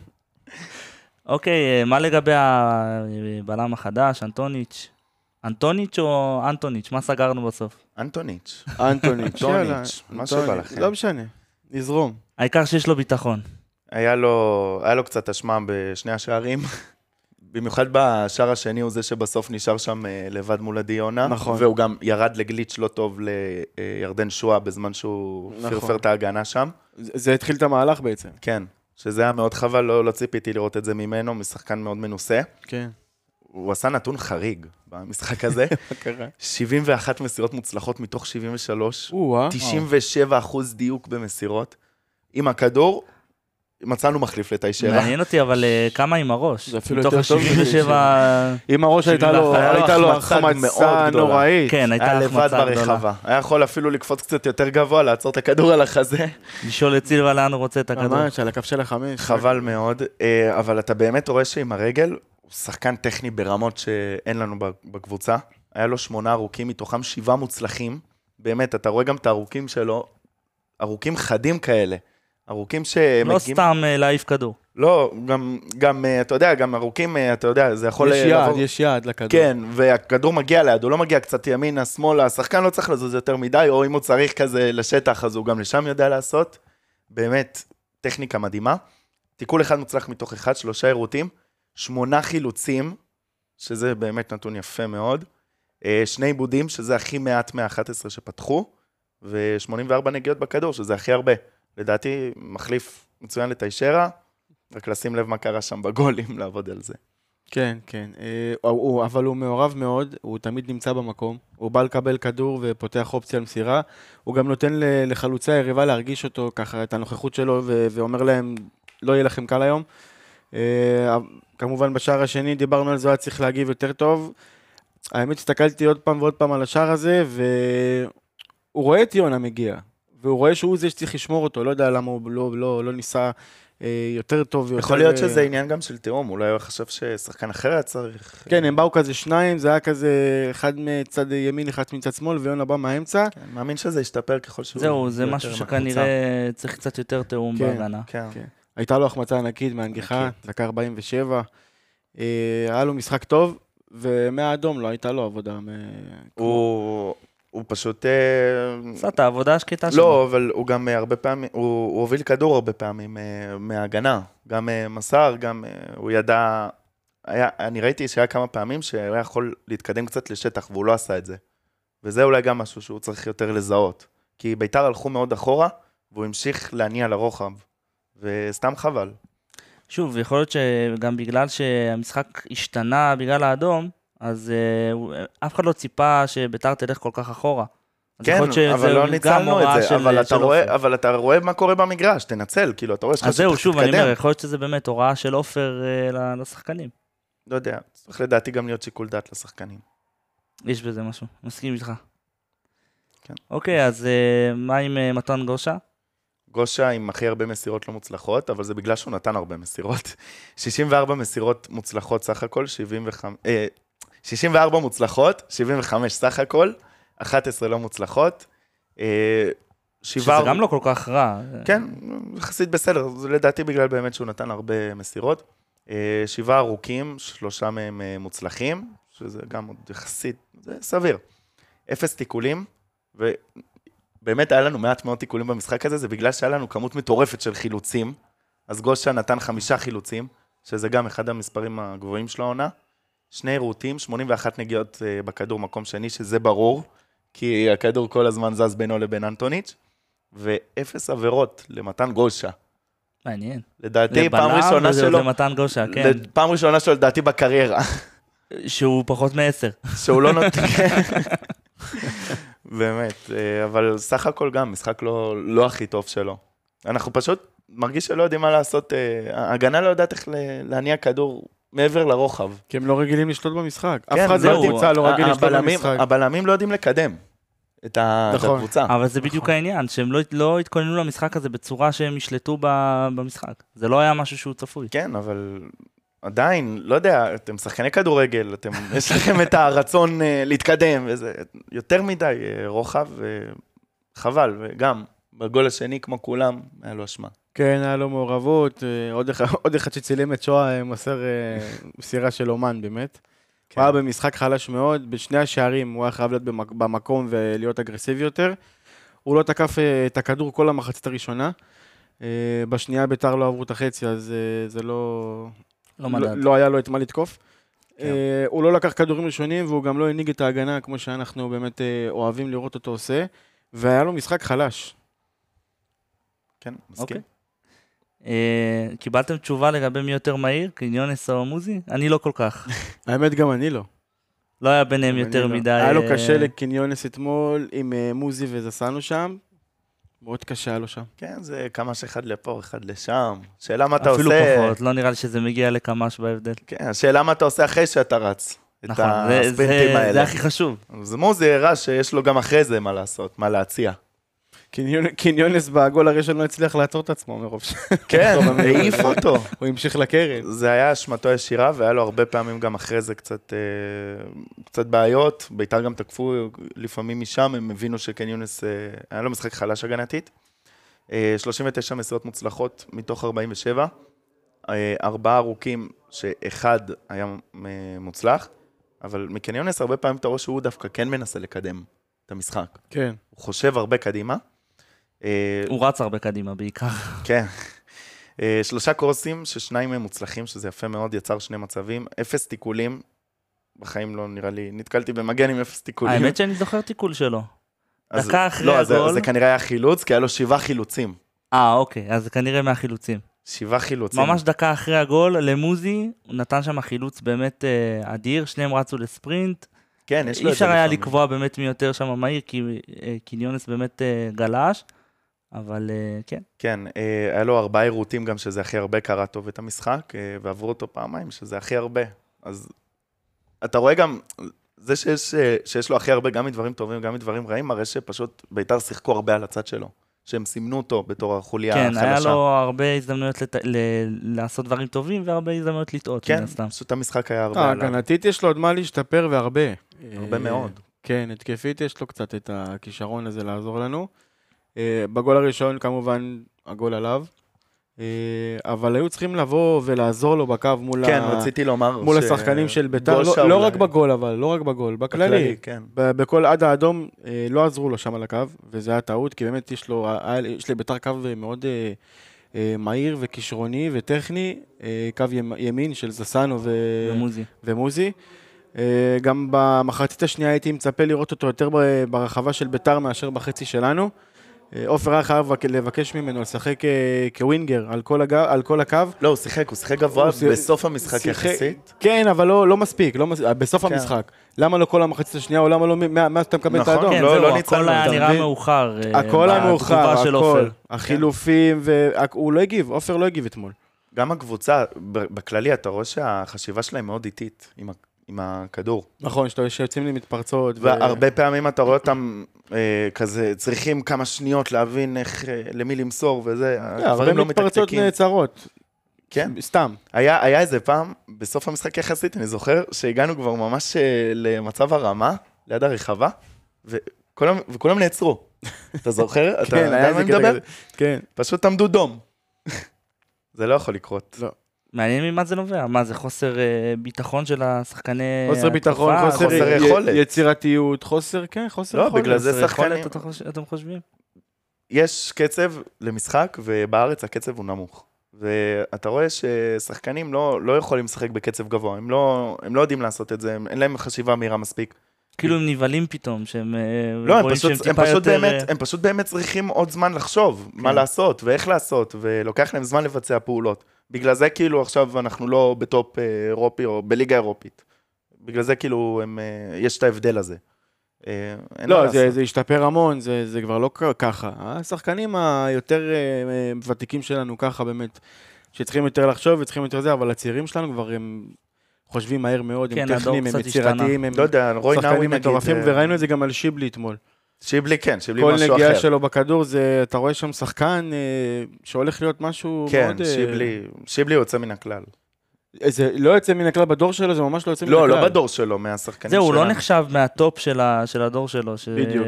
אוקיי, מה לגבי הבלם החדש, אנטוניץ'? אנטוניץ' או אנטוניץ'? מה סגרנו בסוף? אנטוניץ'. אנטוניץ', יאללה. מה שבא לכם. לא משנה, נזרום. העיקר שיש לו ביטחון. היה לו קצת אשמה בשני השערים. במיוחד בשער השני הוא זה שבסוף נשאר שם לבד מול עדי יונה. נכון. והוא גם ירד לגליץ' לא טוב לירדן שואה בזמן שהוא פרפר את ההגנה שם. זה התחיל את המהלך בעצם. כן, שזה היה מאוד חבל, לא ציפיתי לראות את זה ממנו, משחקן מאוד מנוסה. כן. הוא עשה נתון חריג במשחק הזה. 71 מסירות מוצלחות מתוך 73. 97% דיוק במסירות. עם הכדור, מצאנו מחליף לתיישרה. מעניין אותי, אבל כמה עם הראש? זה אפילו יותר טוב. 77... עם הראש הייתה לו החמצה נוראית. כן, הייתה היה לבד החמצה גדולה. ברחבה. היה יכול אפילו לקפוץ קצת יותר גבוה, לעצור את הכדור על החזה. לשאול את סילבה לאן הוא רוצה את הכדור. ממש, על הקו של 5. חבל מאוד, אבל אתה באמת רואה שעם הרגל, הוא שחקן טכני ברמות שאין לנו בקבוצה. היה לו 8 ארוכים, מתוכם 7 מוצלחים. באמת, אתה רואה גם את הארוכים שלו, ארוכים חדים כאלה. ארוכים שמגיעים... לא סתם להעיף כדור. לא, גם, אתה יודע, גם ארוכים, אתה יודע, זה יכול... יש יעד לכדור. כן, והכדור מגיע ליד, הוא לא מגיע קצת ימינה, שמאלה, השחקן לא צריך לזוז יותר מדי, או אם הוא צריך כזה לשטח, אז הוא גם לשם יודע לעשות. באמת, טכניקה מדהימה. תיקול אחד מוצלח מתוך אחד, 3 עירותים, 8 חילוצים, שזה באמת נתון יפה מאוד, 2 עיבודים, שזה הכי מעט מה-11 שפתחו, ו84 נגיעות בכדור, שזה הכי הרבה. לדעתי, מחליף מצוין לתיישרה, רק לשים לב מה קרה שם בגולים, לעבוד על זה. כן, כן. אבל הוא מעורב מאוד, הוא תמיד נמצא במקום, הוא בא לקבל כדור ופותח אופציה למסירה, הוא גם נותן לחלוצי היריבה להרגיש אותו ככה, את הנוכחות שלו, ואומר להם, לא יהיה לכם קל היום. כמובן בשער השני דיברנו על זה, היה צריך להגיב יותר טוב. האמת, הסתכלתי עוד פעם ועוד פעם על השער הזה, והוא רואה את יונה מגיע. והוא רואה שהוא זה שצריך לשמור אותו, לא יודע למה הוא לא ניסה יותר טוב. יכול להיות שזה עניין גם של תאום, אולי הוא חשב ששחקן אחר היה צריך... כן, הם באו כזה 2, זה היה כזה אחד מצד ימין, אחד מצד שמאל, ויונה בא מהאמצע. כן, מאמין שזה ישתפר ככל שהוא... זהו, זה משהו שכנראה צריך קצת יותר תאום בהגנה. כן. הייתה לו החמצה ענקית מהנגיחה, דקה 47. היה לו משחק טוב, ומהאדום לא הייתה לו עבודה. הוא פשוט... עשה את העבודה השקטה שלו. לא, אבל הוא גם הרבה פעמים, הוא הוביל כדור הרבה פעמים מההגנה, גם מסר, גם הוא ידע, אני ראיתי שהיה כמה פעמים שהוא היה יכול להתקדם קצת לשטח, והוא לא עשה את זה. וזה אולי גם משהו שהוא צריך יותר לזהות, כי ביתר הלכו מאוד אחורה, והוא המשיך להניע לרוחב, וסתם חבל. שוב, יכול להיות שגם בגלל שהמשחק השתנה בגלל האדום, אז אף אחד לא ציפה שביתר תלך כל כך אחורה. כן, אבל לא ניצלנו את זה, אבל אתה רואה מה קורה במגרש, תנצל, כאילו, אתה רואה שחשוב אז זהו, שוב, אני אומר, יכול להיות שזה באמת הוראה של אופר לשחקנים. לא יודע, צריך לדעתי גם להיות שיקול דעת לשחקנים. יש בזה משהו, מסכים איתך. כן. אוקיי, אז מה עם מתן גושה? גושה עם הכי הרבה מסירות לא מוצלחות, אבל זה בגלל שהוא נתן הרבה מסירות. 64 מסירות מוצלחות סך הכל, 64 מוצלחות, 75 סך הכל, 11 לא מוצלחות, שזה גם לא כל כך רע. כן, יחסית בסדר, זה לדעתי בגלל באמת שהוא נתן הרבה מסירות. 7 ארוכים, 3 מהם מוצלחים, שזה גם עוד יחסית, זה סביר. 0 תיקולים, ובאמת היה לנו מעט מאוד תיקולים במשחק הזה, זה בגלל שהיה לנו כמות מטורפת של חילוצים, אז גושה נתן 5 חילוצים, שזה גם אחד המספרים הגבוהים של העונה. 2 עירותים, 81 נגיעות בכדור מקום שני, שזה ברור, כי הכדור כל הזמן זז בינו לבין אנטוניץ', ו0 עבירות למתן גושה. מעניין. לדעתי, פעם ראשונה שלו, למתן גושה, כן. פעם ראשונה שלו, לדעתי, בקריירה. שהוא פחות מ10. שהוא לא נותן. באמת, אבל סך הכל גם, משחק לא הכי טוב שלו. אנחנו פשוט מרגיש שלא יודעים מה לעשות, ההגנה לא יודעת איך להניע כדור מעבר לרוחב. כי הם לא רגילים לשלוט במשחק. אף כן, אחד זהו, בקבוצה לא רגיל לשלוט במשחק. הבלמים לא יודעים לקדם את הקבוצה. אבל זה בדיוק העניין, שהם לא התכוננו למשחק הזה בצורה שהם ישלטו במשחק. זה לא היה משהו שהוא צפוי. כן, אבל עדיין, לא יודע, אתם שחקני כדורגל, יש לכם את הרצון להתקדם, וזה יותר מדי רוחב, וחבל, וגם בגול השני, כמו כולם, היה לו אשמה. כן, היה לו מעורבות, עוד אחד שצילם את שואה, מוסר מסירה של אומן, באמת. הוא היה במשחק חלש מאוד, בשני השערים הוא היה חייב להיות במקום ולהיות אגרסיבי יותר. הוא לא תקף את הכדור כל המחצית הראשונה. בשנייה ביתר לא עברו את החצי, אז זה לא היה לו את מה לתקוף. הוא לא לקח כדורים ראשונים, והוא גם לא הנהיג את ההגנה, כמו שאנחנו באמת אוהבים לראות אותו עושה, והיה לו משחק חלש. כן, מסכים. קיבלתם תשובה לגבי מי יותר מהיר, קיניונס או מוזי? אני לא כל כך. האמת גם אני לא. לא היה ביניהם יותר מדי. היה לו קשה לקיניונס אתמול עם מוזי וזסנו שם. מאוד קשה היה לו שם. כן, זה כמה שאחד לפה, אחד לשם. שאלה מה אתה עושה... אפילו פחות, לא נראה לי שזה מגיע לכמש בהבדל. כן, השאלה מה אתה עושה אחרי שאתה רץ. נכון, זה הכי חשוב. אז מוזי הראה שיש לו גם אחרי זה מה לעשות, מה להציע. קיניונס בגול הראשון לא הצליח לעצור את עצמו מרוב כן, העיף אותו. הוא המשיך לקרן. זה היה אשמתו ישירה, והיה לו הרבה פעמים גם אחרי זה קצת בעיות. ביתר גם תקפו לפעמים משם, הם הבינו שקיניונס, היה לו משחק חלש הגנתית. 39 מסירות מוצלחות מתוך 47. 4 ארוכים שאחד היה מוצלח, אבל מקיניונס הרבה פעמים אתה רואה שהוא דווקא כן מנסה לקדם את המשחק. כן. הוא חושב הרבה קדימה. הוא רץ הרבה קדימה בעיקר. כן. 3 קורסים ששניים הם מוצלחים, שזה יפה מאוד, יצר 2 מצבים. 0 תיקולים, בחיים לא נראה לי, נתקלתי במגן עם 0 תיקולים. האמת שאני זוכר תיקול שלו. דקה אחרי הגול. לא, זה כנראה היה חילוץ, כי היה לו 7 חילוצים. אוקיי, אז זה כנראה מהחילוצים. 7 חילוצים. ממש דקה אחרי הגול, למוזי, הוא נתן שם חילוץ באמת אדיר, שניהם רצו לספרינט. כן, יש לו אי אפשר היה לקבוע באמת מי יותר שם מהיר, כי קיניונס באמת גלש, אבל כן. כן, היה לו 4 עירותים גם שזה הכי הרבה, קרא טוב את המשחק, ועברו אותו פעמיים, שזה הכי הרבה. אז אתה רואה גם, זה שיש לו הכי הרבה גם מדברים טובים, גם מדברים רעים, מראה שפשוט ביתר שיחקו הרבה על הצד שלו, שהם סימנו אותו בתור החוליה החלשה. כן, היה לו הרבה הזדמנויות לעשות דברים טובים, והרבה הזדמנויות לטעות. כן, פשוט המשחק היה הרבה עליו. הגנתית יש לו עוד מה להשתפר והרבה. הרבה מאוד. כן, התקפית יש לו קצת את הכישרון הזה לעזור לנו. בגול הראשון כמובן הגול עליו, אבל היו צריכים לבוא ולעזור לו בקו מול השחקנים של ביתר, לא רק בגול אבל, לא רק בגול, בכללי, בכל עד האדום לא עזרו לו שם על הקו, וזה היה טעות, כי באמת יש לביתר קו מאוד מהיר וכישרוני וטכני, קו ימין של זסנו ומוזי. גם במחצית השנייה הייתי מצפה לראות אותו יותר ברחבה של ביתר מאשר בחצי שלנו. עופר היה חייב לבקש ממנו לשחק כווינגר על כל הקו. לא, הוא שיחק גבוה בסוף המשחק יחסית. כן, אבל לא מספיק, בסוף המשחק. למה לא כל המחצית השנייה, או למה לא, מה אתה מקבל את האדום? כן, זהו, הכל היה נראה מאוחר. הכל היה מאוחר, הכל. החילופים, הוא לא הגיב, עופר לא הגיב אתמול. גם הקבוצה, בכללי, אתה רואה שהחשיבה שלהם מאוד איטית, עם הכדור. נכון, שיוצאים לי מתפרצות. והרבה פעמים אתה רואה אותם כזה, צריכים כמה שניות להבין למי למסור וזה. הרבה מתפרצות נעצרות. כן? סתם. היה איזה פעם, בסוף המשחק יחסית, אני זוכר שהגענו כבר ממש למצב הרמה, ליד הרחבה, וכולם נעצרו. אתה זוכר? אתה כן, היה יודע איזה מה קטע מדבר? כזה. כן. פשוט עמדו דום. זה לא יכול לקרות. לא. מעניין ממה זה נובע, מה זה חוסר ביטחון של השחקני חוסר ביטחון, התקופה? חוסר יכולת. יצירתיות, חוסר לא, יכולת. בגלל זה חוסר שחקנים... יכולת, אתם חושבים? יש קצב למשחק, ובארץ הקצב הוא נמוך. ואתה רואה ששחקנים לא יכולים לשחק בקצב גבוה, הם לא יודעים לעשות את זה, אין להם חשיבה מהירה מספיק. כאילו הם נבלים פתאום, שהם לא, רואים שהם טיפה יותר... הם פשוט באמת צריכים עוד זמן לחשוב מה לעשות ואיך לעשות, ולוקח להם זמן לבצע פעולות. בגלל זה כאילו עכשיו אנחנו לא בטופ אירופי או בליגה אירופית. בגלל זה כאילו יש את ההבדל הזה. לא, זה השתפר המון, זה כבר לא ככה. השחקנים היותר ותיקים שלנו ככה באמת, שצריכים יותר לחשוב וצריכים יותר זה, אבל הצעירים שלנו כבר הם חושבים מהר מאוד, הם טכניים, הם יצירתיים, הם שחקנים מטורפים, וראינו את זה גם על שיבלי אתמול. שיבלי כן, שיבלי משהו אחר. כל נגיעה שלו בכדור, אתה רואה שם שחקן שהולך להיות משהו מאוד... כן, שיבלי יוצא מן הכלל. זה לא יוצא מן הכלל בדור שלו, זה ממש לא יוצא מן הכלל. לא בדור שלו, מהשחקנים שלנו. זהו, הוא לא נחשב מהטופ של הדור שלו. בדיוק.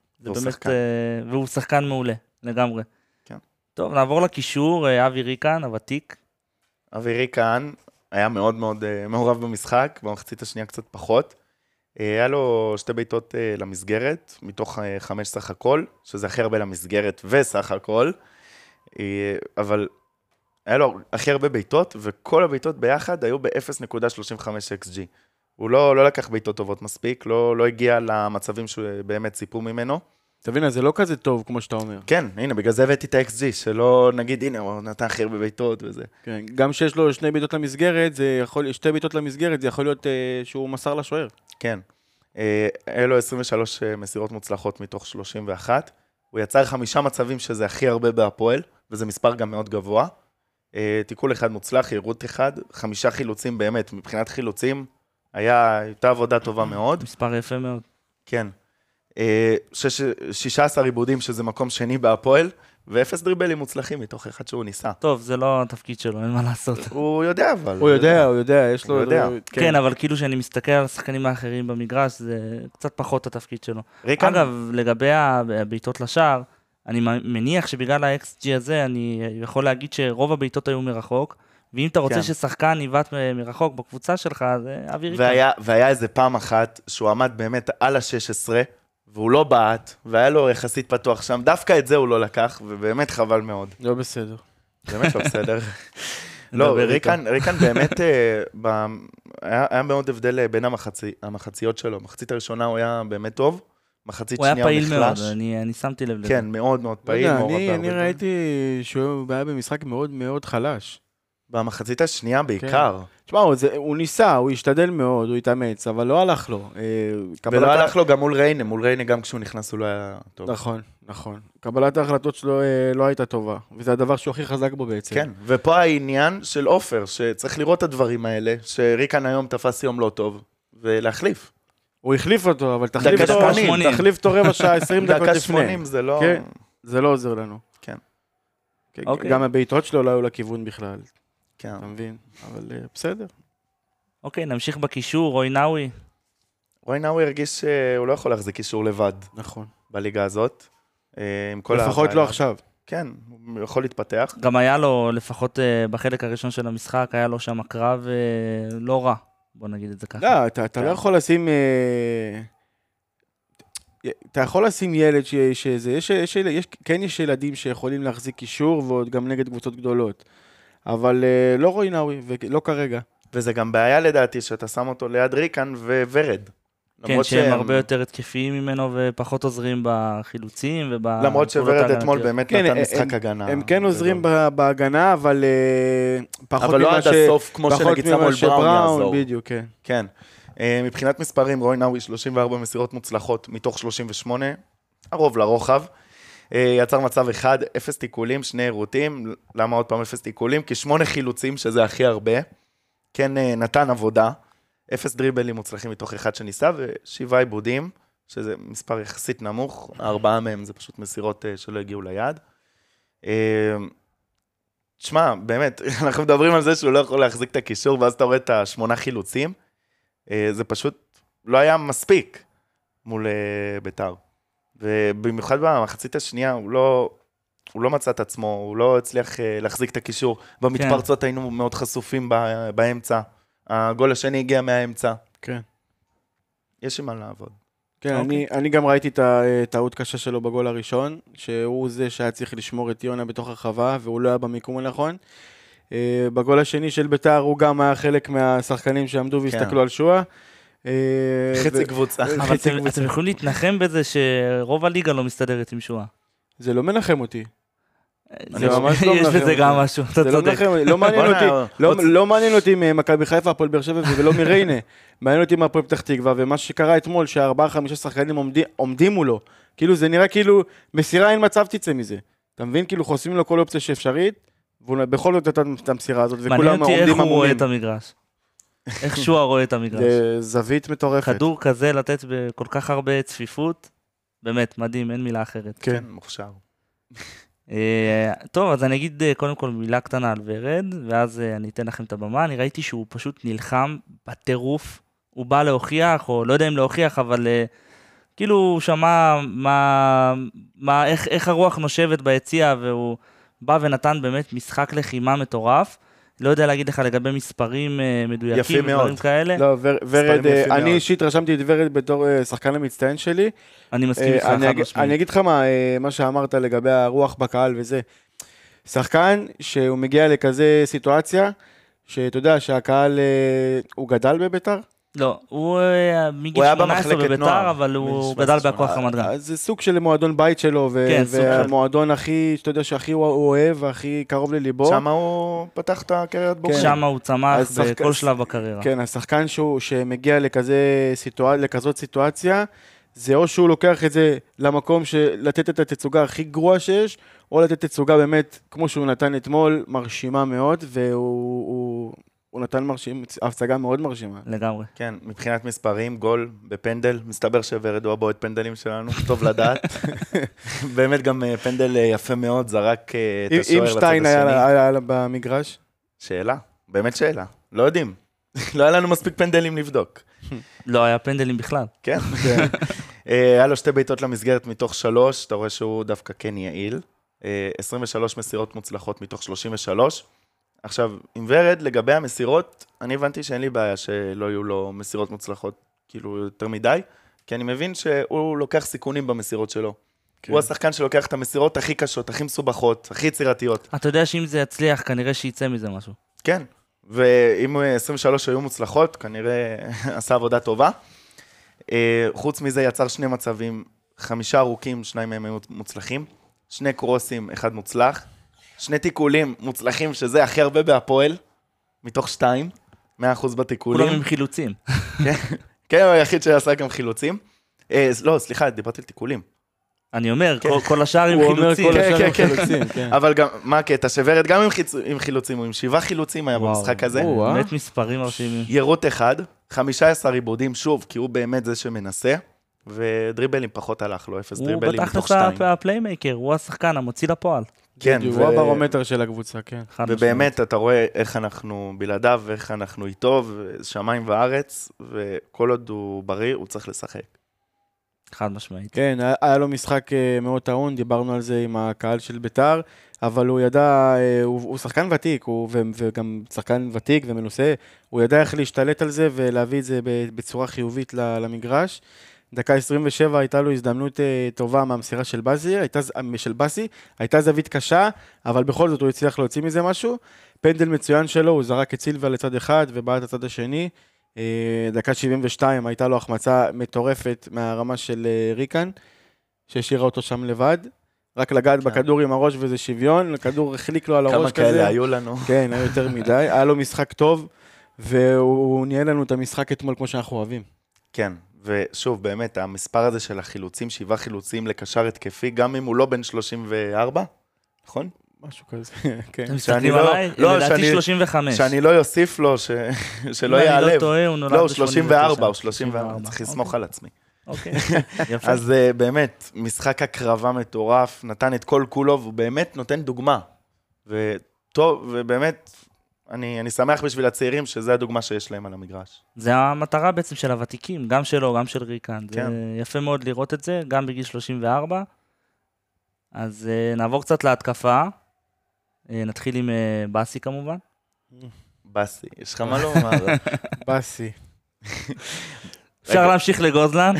והוא שחקן מעולה, לגמרי. כן. טוב, נעבור לקישור, אבי ריקן, הוותיק. אבי ריקן היה מאוד מאוד מעורב במשחק, במחצית השנייה קצת פחות. היה לו 2 בעיטות למסגרת, מתוך 5 סך הכל, שזה הכי הרבה למסגרת וסך הכל. אבל... היה לו הכי הרבה בעיטות, וכל הבעיטות ביחד היו ב-0.35 XG. הוא לא לקח בעיטות טובות מספיק, לא הגיע למצבים שבאמת ציפו ממנו. תבין, זה לא כזה טוב, כמו שאתה אומר. כן, הנה, בגלל זה הבאתי את ה-XG, שלא נגיד, הנה, הוא נתן הכי הרבה בעיטות וזה. כן, גם שיש לו 2 בעיטות למסגרת, 2 בעיטות למסגרת, זה יכול להיות שהוא מסר לשוער. כן. היה לו 23 מסירות מוצלחות מתוך 31. הוא יצר 5 מצבים שזה הכי הרבה בהפועל, וזה מספר גם מאוד גבוה. תיקול 1 מוצלח, ירות 1, 5 חילוצים באמת, מבחינת חילוצים, הייתה עבודה טובה מאוד. מספר יפה מאוד. כן. 16 עיבודים, שזה מקום שני בהפועל, ו0 דריבלים מוצלחים מתוך 1 שהוא ניסה. טוב, זה לא התפקיד שלו, אין מה לעשות. הוא יודע, אבל... הוא יודע, יש לו... הוא יודע. כן, אבל כאילו שאני מסתכל על השחקנים האחרים במגרש, זה קצת פחות התפקיד שלו. אגב, לגבי הבעיטות לשער, אני מניח שבגלל ה-XG הזה, אני יכול להגיד שרוב הבעיטות היו מרחוק, ואם אתה רוצה ששחקן ניבט מרחוק בקבוצה שלך, זה אבי ריקן. והיה איזה פעם אחת שהוא עמד באמת על ה-16, והוא לא בעט, והיה לו יחסית פתוח שם, דווקא את זה הוא לא לקח, ובאמת חבל מאוד. לא בסדר. באמת לא בסדר. לא, ריקן באמת, היה מאוד הבדל בין המחציות שלו. מחצית הראשונה הוא היה באמת טוב, מחצית שנייה הוא נחלש. הוא היה פעיל מאוד, אני שמתי לב לזה. כן, מאוד מאוד פעיל. אני ראיתי שהוא היה במשחק מאוד מאוד חלש. במחצית השנייה בעיקר. תשמע, הוא ניסה, הוא השתדל מאוד, הוא התאמץ, אבל לא הלך לו. ולא הלך לו גם מול ריינה, גם כשהוא נכנס הוא לא היה טוב. נכון. קבלת ההחלטות שלו לא הייתה טובה, וזה הדבר שהוא הכי חזק בו בעצם. כן, ופה העניין של אופר, שצריך לראות את הדברים האלה, שריקן היום תפס יום לא טוב, ולהחליף. הוא החליף אותו, אבל תחליף אותו רבע שעה, 20 דקות לפני. דקה 80 זה לא... כן, זה לא עוזר לנו. כן. גם הבעיטות שלו לא היו לכיוון בכלל. כן. אתה מבין? אבל בסדר. אוקיי, נמשיך בקישור, רוי נאווי. רוי נאווי הרגיש שהוא לא יכול להחזיק קישור לבד. נכון. בליגה הזאת. לפחות לא עכשיו. כן, הוא יכול להתפתח. גם היה לו, לפחות בחלק הראשון של המשחק, היה לו שם קרב לא רע. בוא נגיד את זה ככה. לא, אתה לא יכול לשים... אתה יכול לשים ילד שזה... כן יש ילדים שיכולים להחזיק קישור, ועוד גם נגד קבוצות גדולות. אבל לא רוי נאווי, ולא כרגע. וזה גם בעיה לדעתי, שאתה שם אותו ליד ריקן וורד. כן, שהם הרבה יותר התקפיים ממנו, ופחות עוזרים בחילוצים, למרות שוורד אתמול באמת נתן משחק הגנה. הם כן עוזרים בהגנה, אבל פחות אבל לא עד הסוף, כמו שנגיד סמואל בראון יעזור. בדיוק, כן. כן. מבחינת מספרים, רוי נאווי 34 מסירות מוצלחות מתוך 38, הרוב לרוחב. יצר מצב 1, 0 תיקולים, 2 עירותים. למה עוד פעם 0 תיקולים? כי 8 חילוצים, שזה הכי הרבה. כן נתן עבודה. 0 דריבלים מוצלחים מתוך 1 שניסה, ו7 עיבודים, שזה מספר יחסית נמוך. 4 מהם זה פשוט מסירות שלא הגיעו ליד. תשמע, באמת, אנחנו מדברים על זה שהוא לא יכול להחזיק את הקישור, ואז אתה רואה את 8 חילוצים. זה פשוט לא היה מספיק מול ביתר. ובמיוחד במחצית השנייה, הוא לא מצא את עצמו, הוא לא הצליח להחזיק את הקישור. במתפרצות היינו מאוד חשופים באמצע. הגול השני הגיע מהאמצע. כן. יש עם מה לעבוד. כן, אני גם ראיתי את הטעות קשה שלו בגול הראשון, שהוא זה שהיה צריך לשמור את יונה בתוך הרחבה, והוא לא היה במיקום הנכון. בגול השני של ביתר, הוא גם היה חלק מהשחקנים שעמדו והסתכלו על שואה. חצי קבוצה. אבל אתם יכולים להתנחם בזה שרוב הליגה לא מסתדרת עם שואה. זה לא מנחם אותי. זה ממש לא מנחם אותי. יש בזה גם משהו, אתה צודק. לא מעניין אותי ממכבי חיפה, הפועל באר שבע ולא מריינה. מעניין אותי מהפועל פתח תקווה, ומה שקרה אתמול, ש4-5 שחקנים עומדים מולו. כאילו זה נראה כאילו מסירה אין מצב תצא מזה. אתה מבין? כאילו חוסמים לו כל אופציה שאפשרית, ובכל זאת את המסירה הזאת, וכולם עומדים מעניין אותי איך הוא רואה את המגרש. איך שואה רואה את המגרש. זה זווית מטורפת. כדור כזה לתת בכל כך הרבה צפיפות, באמת מדהים, אין מילה אחרת. כן, מוכשר. טוב, אז אני אגיד קודם כל מילה קטנה על ורד, ואז אני אתן לכם את הבמה. אני ראיתי שהוא פשוט נלחם בטירוף, הוא בא להוכיח, או לא יודע אם להוכיח, אבל כאילו הוא שמע איך הרוח נושבת ביציאה, והוא בא ונתן באמת משחק לחימה מטורף. לא יודע להגיד לך לגבי מספרים מדויקים, דברים כאלה. לא, ורד, אני אישית רשמתי את ורד בתור שחקן המצטיין שלי. אני מסכים איתך, חד משמעית. אני אגיד לך מה שאמרת לגבי הרוח בקהל וזה. שחקן שהוא מגיע לכזה סיטואציה, שאתה יודע שהקהל, הוא גדל בביתר? לא, הוא מגיל 18 בביתר, אבל הוא גדל בהכוח רמת גן. זה סוג של מועדון בית שלו, והמועדון הכי, שאתה יודע שהכי הוא אוהב, והכי קרוב לליבו. שם הוא פתח את הקריירת בוגרים. שם הוא צמח בכל שלב בקריירה. כן, השחקן שמגיע לכזאת סיטואציה, זה או שהוא לוקח את זה למקום לתת את התצוגה הכי גרועה שיש, או לתת תצוגה באמת, כמו שהוא נתן אתמול, מרשימה מאוד, הוא נתן הפצגה מאוד מרשימה. לגמרי. כן, מבחינת מספרים, גול בפנדל, מסתבר שוורד הוא הבועט פנדלים שלנו, טוב לדעת. באמת גם פנדל יפה מאוד, זרק את השוער לצד השני. אם שטיין היה במגרש? שאלה, באמת שאלה, לא יודעים. לא היה לנו מספיק פנדלים לבדוק. לא היה פנדלים בכלל. כן. היה לו 2 בעיטות למסגרת מתוך 3, אתה רואה שהוא דווקא כן יעיל. 23 מסירות מוצלחות מתוך 33. עכשיו, עם ורד, לגבי המסירות, אני הבנתי שאין לי בעיה שלא יהיו לו מסירות מוצלחות, כאילו יותר מדי, כי אני מבין שהוא לוקח סיכונים במסירות שלו. כן. הוא השחקן שלוקח את המסירות הכי קשות, הכי מסובכות, הכי יצירתיות. אתה יודע שאם זה יצליח, כנראה שיצא מזה משהו. כן, ואם 23 היו מוצלחות, כנראה עשה עבודה טובה. חוץ מזה יצר 2 מצבים, 5 ארוכים, 2 מהם היו מוצלחים, 2 קרוסים, 1 מוצלח, 2 תיקולים מוצלחים, שזה הכי הרבה בהפועל, מתוך 2, 100% בתיקולים. כולם עם חילוצים. כן, הוא היחיד שעשה גם חילוצים. לא, סליחה, דיברתי על תיקולים. אני אומר, כל השאר עם חילוצים. הוא אומר כל השאר עם חילוצים, כן. אבל גם, מה הקטע? שוורד גם עם חילוצים, הוא עם 7 חילוצים היה במשחק הזה. באמת מספרים מרשימים. ירות 1, 15 עיבודים, שוב, כי הוא באמת זה שמנסה, ודריבלים פחות הלך לו, 0 דריבלים מתוך 2. הוא בתכלס הפליימייקר, הוא השחקן, המוציא לפועל. כן, הוא הברומטר של הקבוצה, כן. ובאמת אתה רואה איך אנחנו בלעדיו, ואיך אנחנו איתו, שמיים וארץ, וכל עוד הוא בריא, הוא צריך לשחק. חד משמעית. כן, היה לו משחק מאוד טעון, דיברנו על זה עם הקהל של ביתר, אבל הוא ידע, הוא שחקן ותיק, וגם שחקן ותיק ומנוסה, הוא ידע איך להשתלט על זה ולהביא את זה בצורה חיובית למגרש. דקה 27 הייתה לו הזדמנות טובה מהמסירה של בסי, הייתה זווית קשה, אבל בכל זאת הוא הצליח להוציא מזה משהו. פנדל מצוין שלו, הוא זרק את סילבה לצד אחד ובעט לצד השני. דקה 72 הייתה לו החמצה מטורפת מהרמה של ריקן, שהשאירה אותו שם לבד. רק לגעת בכדור עם הראש וזה שוויון, הכדור החליק לו על הראש כזה. כמה כאלה היו לנו. כן, היה יותר מדי. היה לו משחק טוב, והוא ניהל לנו את המשחק אתמול כמו שאנחנו אוהבים. כן. ושוב, באמת, המספר הזה של החילוצים, 7 חילוצים לקשר התקפי, גם אם הוא לא בן 34, נכון? משהו כזה, כן. אתם מסתכלים עליי? לדעתי 35. שאני לא יוסיף לו, שלא יעלב. אני לא טועה, הוא נולד לא, הוא 34, הוא 34, צריך לסמוך על עצמי. אוקיי, יפה. אז באמת, משחק הקרבה מטורף, נתן את כל כולו, והוא באמת נותן דוגמה. וטוב, ובאמת, אני שמח בשביל הצעירים שזה הדוגמה שיש להם על המגרש. זה המטרה בעצם של הוותיקים, גם שלו, גם של ריקן. כן. זה יפה מאוד לראות את זה, גם בגיל 34. אז נעבור קצת להתקפה. נתחיל עם בסי כמובן. בסי, יש לך מה לומר? בסי. אפשר להמשיך לגוזלן?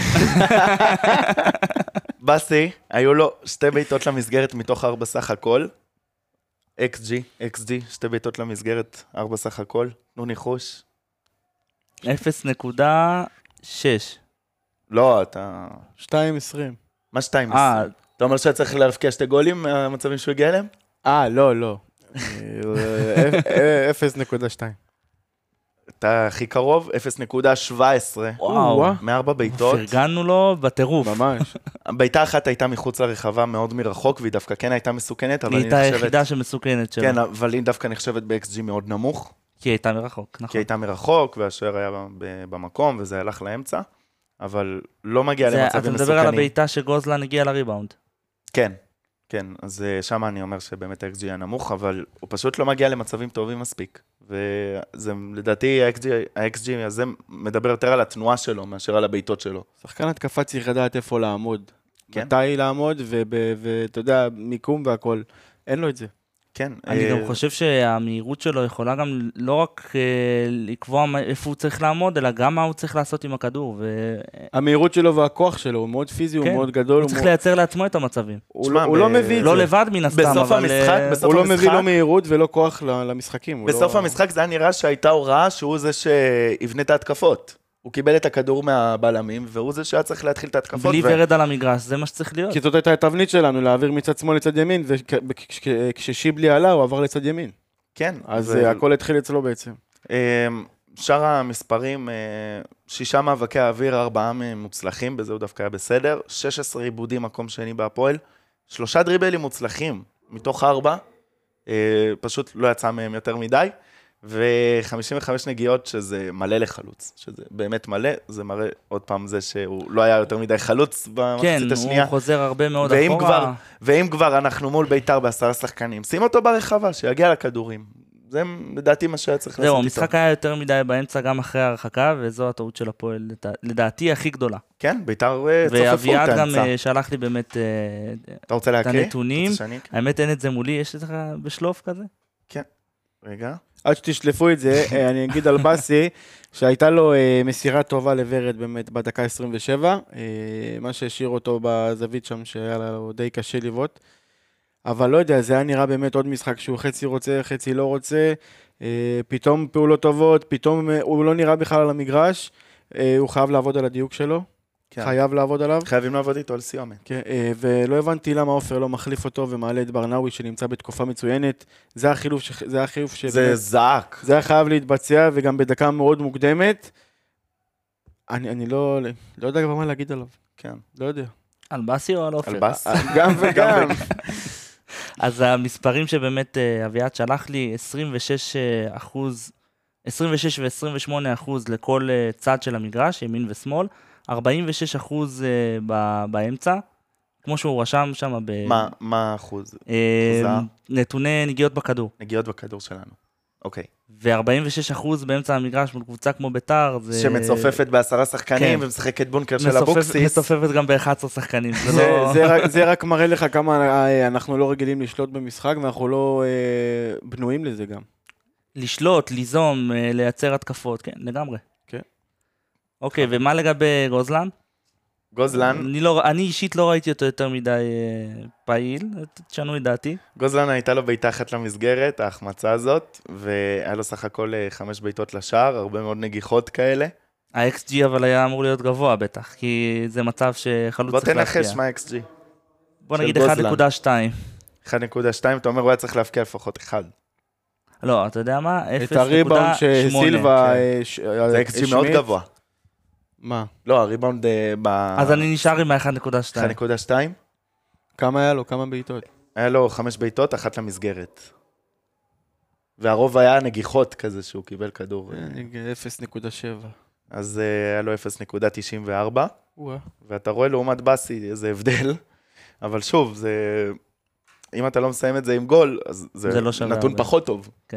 בסי, היו לו 2 בעיטות למסגרת מתוך 4 סך הכל. XG, 2 בעיטות למסגרת, 4 סך הכל. תנו ניחוש. 0.6. לא, אתה... 2.20. מה 2.20? אתה אומר שאתה צריך להבקיע 2 גולים מהמצבים שהוא הגיע אליהם? לא. 0.2. אתה הכי קרוב, 0.17. וואו. מ4 בעיטות. פרגנו לו בטירוף. ממש. בעיטה אחת הייתה מחוץ לרחבה מאוד מרחוק, והיא דווקא כן הייתה מסוכנת, אבל היא היא הייתה נחשבת... היחידה שמסוכנת שלו. כן, אבל היא דווקא נחשבת ב-XG מאוד נמוך. כי היא הייתה מרחוק, נכון. כי היא הייתה מרחוק, והשוער היה במקום, וזה הלך לאמצע, אבל לא מגיע למצבים מסוכנים. אתה מדבר על הבעיטה שגוזלן הגיע לריבאונד. כן, אז שם אני אומר שבאמת ה-XG היה נמוך, אבל הוא פשוט לא מגיע למצבים טובים מספיק. וזה, לדעתי, ה-XG הזה מדבר יותר על התנועה שלו, מאשר על הבעיטות שלו. שחקן התקפה צריך לדעת איפה לעמוד. כן. מתי לעמוד, ואתה יודע, מיקום והכל. אין לו את זה. כן. אני גם חושב שהמהירות שלו יכולה גם לא רק לקבוע איפה הוא צריך לעמוד, אלא גם מה הוא צריך לעשות עם הכדור. המהירות שלו והכוח שלו, הוא מאוד פיזי, הוא מאוד גדול. הוא צריך לייצר לעצמו את המצבים. הוא לא מביא את זה. לא לבד מן הסתם, אבל... הוא לא מביא לא מהירות ולא כוח למשחקים. בסוף המשחק זה היה נראה שהייתה הוראה שהוא זה שיבנה את ההתקפות. הוא קיבל את הכדור מהבלמים, והוא זה שהיה צריך להתחיל את ההתקפות. בלי ורד על המגרש, זה מה שצריך להיות. כי זאת הייתה התבנית שלנו, להעביר מצד שמאל לצד ימין, וכששיבלי עלה, הוא עבר לצד ימין. כן. אז הכל התחיל אצלו בעצם. שאר המספרים, 6 מאבקי האוויר, 4 מוצלחים, בזה הוא דווקא היה בסדר, 16 עיבודים, מקום שני בהפועל, 3 דריבלים מוצלחים, מתוך 4, פשוט לא יצא מהם יותר מדי, ו-55 נגיעות שזה מלא לחלוץ, שזה באמת מלא, זה מראה עוד פעם זה שהוא לא היה יותר מדי חלוץ במחצית השנייה. כן, הוא חוזר הרבה מאוד אחורה. ואם כבר אנחנו מול ביתר ב10 שחקנים, שים אותו ברחבה, שיגיע לכדורים. זה לדעתי מה שהיה צריך לעשות איתו. זהו, המשחק היה יותר מדי באמצע גם אחרי הרחקה, וזו הטעות של הפועל, לדעתי הכי גדולה. כן, ביתר צופפו את ואביעד גם שלח לי באמת את הנתונים. האמת אין את זה מולי, יש את זה בשלוף כזה? כן, רגע. עד שתשלפו את זה, אני אגיד על בסי, שהייתה לו מסירה טובה לוורד באמת בדקה 27, מה שהשאיר אותו בזווית שם, שהיה לו די קשה לבעוט. אבל לא יודע, זה היה נראה באמת עוד משחק שהוא חצי רוצה, חצי לא רוצה, פתאום פעולות טובות, פתאום הוא לא נראה בכלל על המגרש, הוא חייב לעבוד על הדיוק שלו, כן. חייב לעבוד עליו. חייבים לעבוד איתו על סיומת. כן, ולא הבנתי למה עופר לא מחליף אותו ומעלה את ברנאווי שנמצא בתקופה מצוינת, זה החילוף זה זעק. זה היה חייב להתבצע וגם בדקה מאוד מוקדמת, אני לא יודע כבר מה להגיד עליו, כן. לא יודע. על בסי או על עופר? על בסי. גם וגם. אז המספרים שבאמת אביעד שלח לי, 26 ו-28% לכל צד של המגרש, ימין ושמאל, 46% באמצע, כמו שהוא רשם שם מה האחוז? נתוני נגיעות בכדור. נגיעות בכדור שלנו, אוקיי. ו-46% באמצע המגרש מול קבוצה כמו ביתר. שמצופפת ב10 שחקנים ומשחקת בונקר של הבוקסיס. מצופפת גם ב11 שחקנים. זה רק מראה לך כמה אנחנו לא רגילים לשלוט במשחק, ואנחנו לא בנויים לזה גם. לשלוט, ליזום, לייצר התקפות, כן, לגמרי. כן. אוקיי, ומה לגבי גוזלן? גוזלן. אני אישית לא ראיתי אותו יותר מדי פעיל, תשנו את דעתי. גוזלן הייתה לו בעיטה אחת למסגרת, ההחמצה הזאת, והיה לו סך הכל 5 בעיטות לשער, הרבה מאוד נגיחות כאלה. ה-XG אבל היה אמור להיות גבוה בטח, כי זה מצב שחלוץ צריך להפקיע. בוא תנחש מה ה-XG. בוא נגיד 1.2. 1.2, אתה אומר הוא היה צריך להפקיע לפחות 1. לא, אתה יודע מה? 0.8. את הריבאונד שסילבה... זה XG מאוד גבוה. מה? לא, הריבאונד אז אני נשאר עם ה-1.2. 1.2? כמה היה לו? כמה בעיטות? היה לו 5 בעיטות, 1 למסגרת. והרוב היה נגיחות כזה שהוא קיבל כדור. 0.7. אז היה לו 0.94. ואתה רואה לעומת בסי איזה הבדל. אבל שוב, אם אתה לא מסיים את זה עם גול, אז זה לא נתון פחות טוב. כן.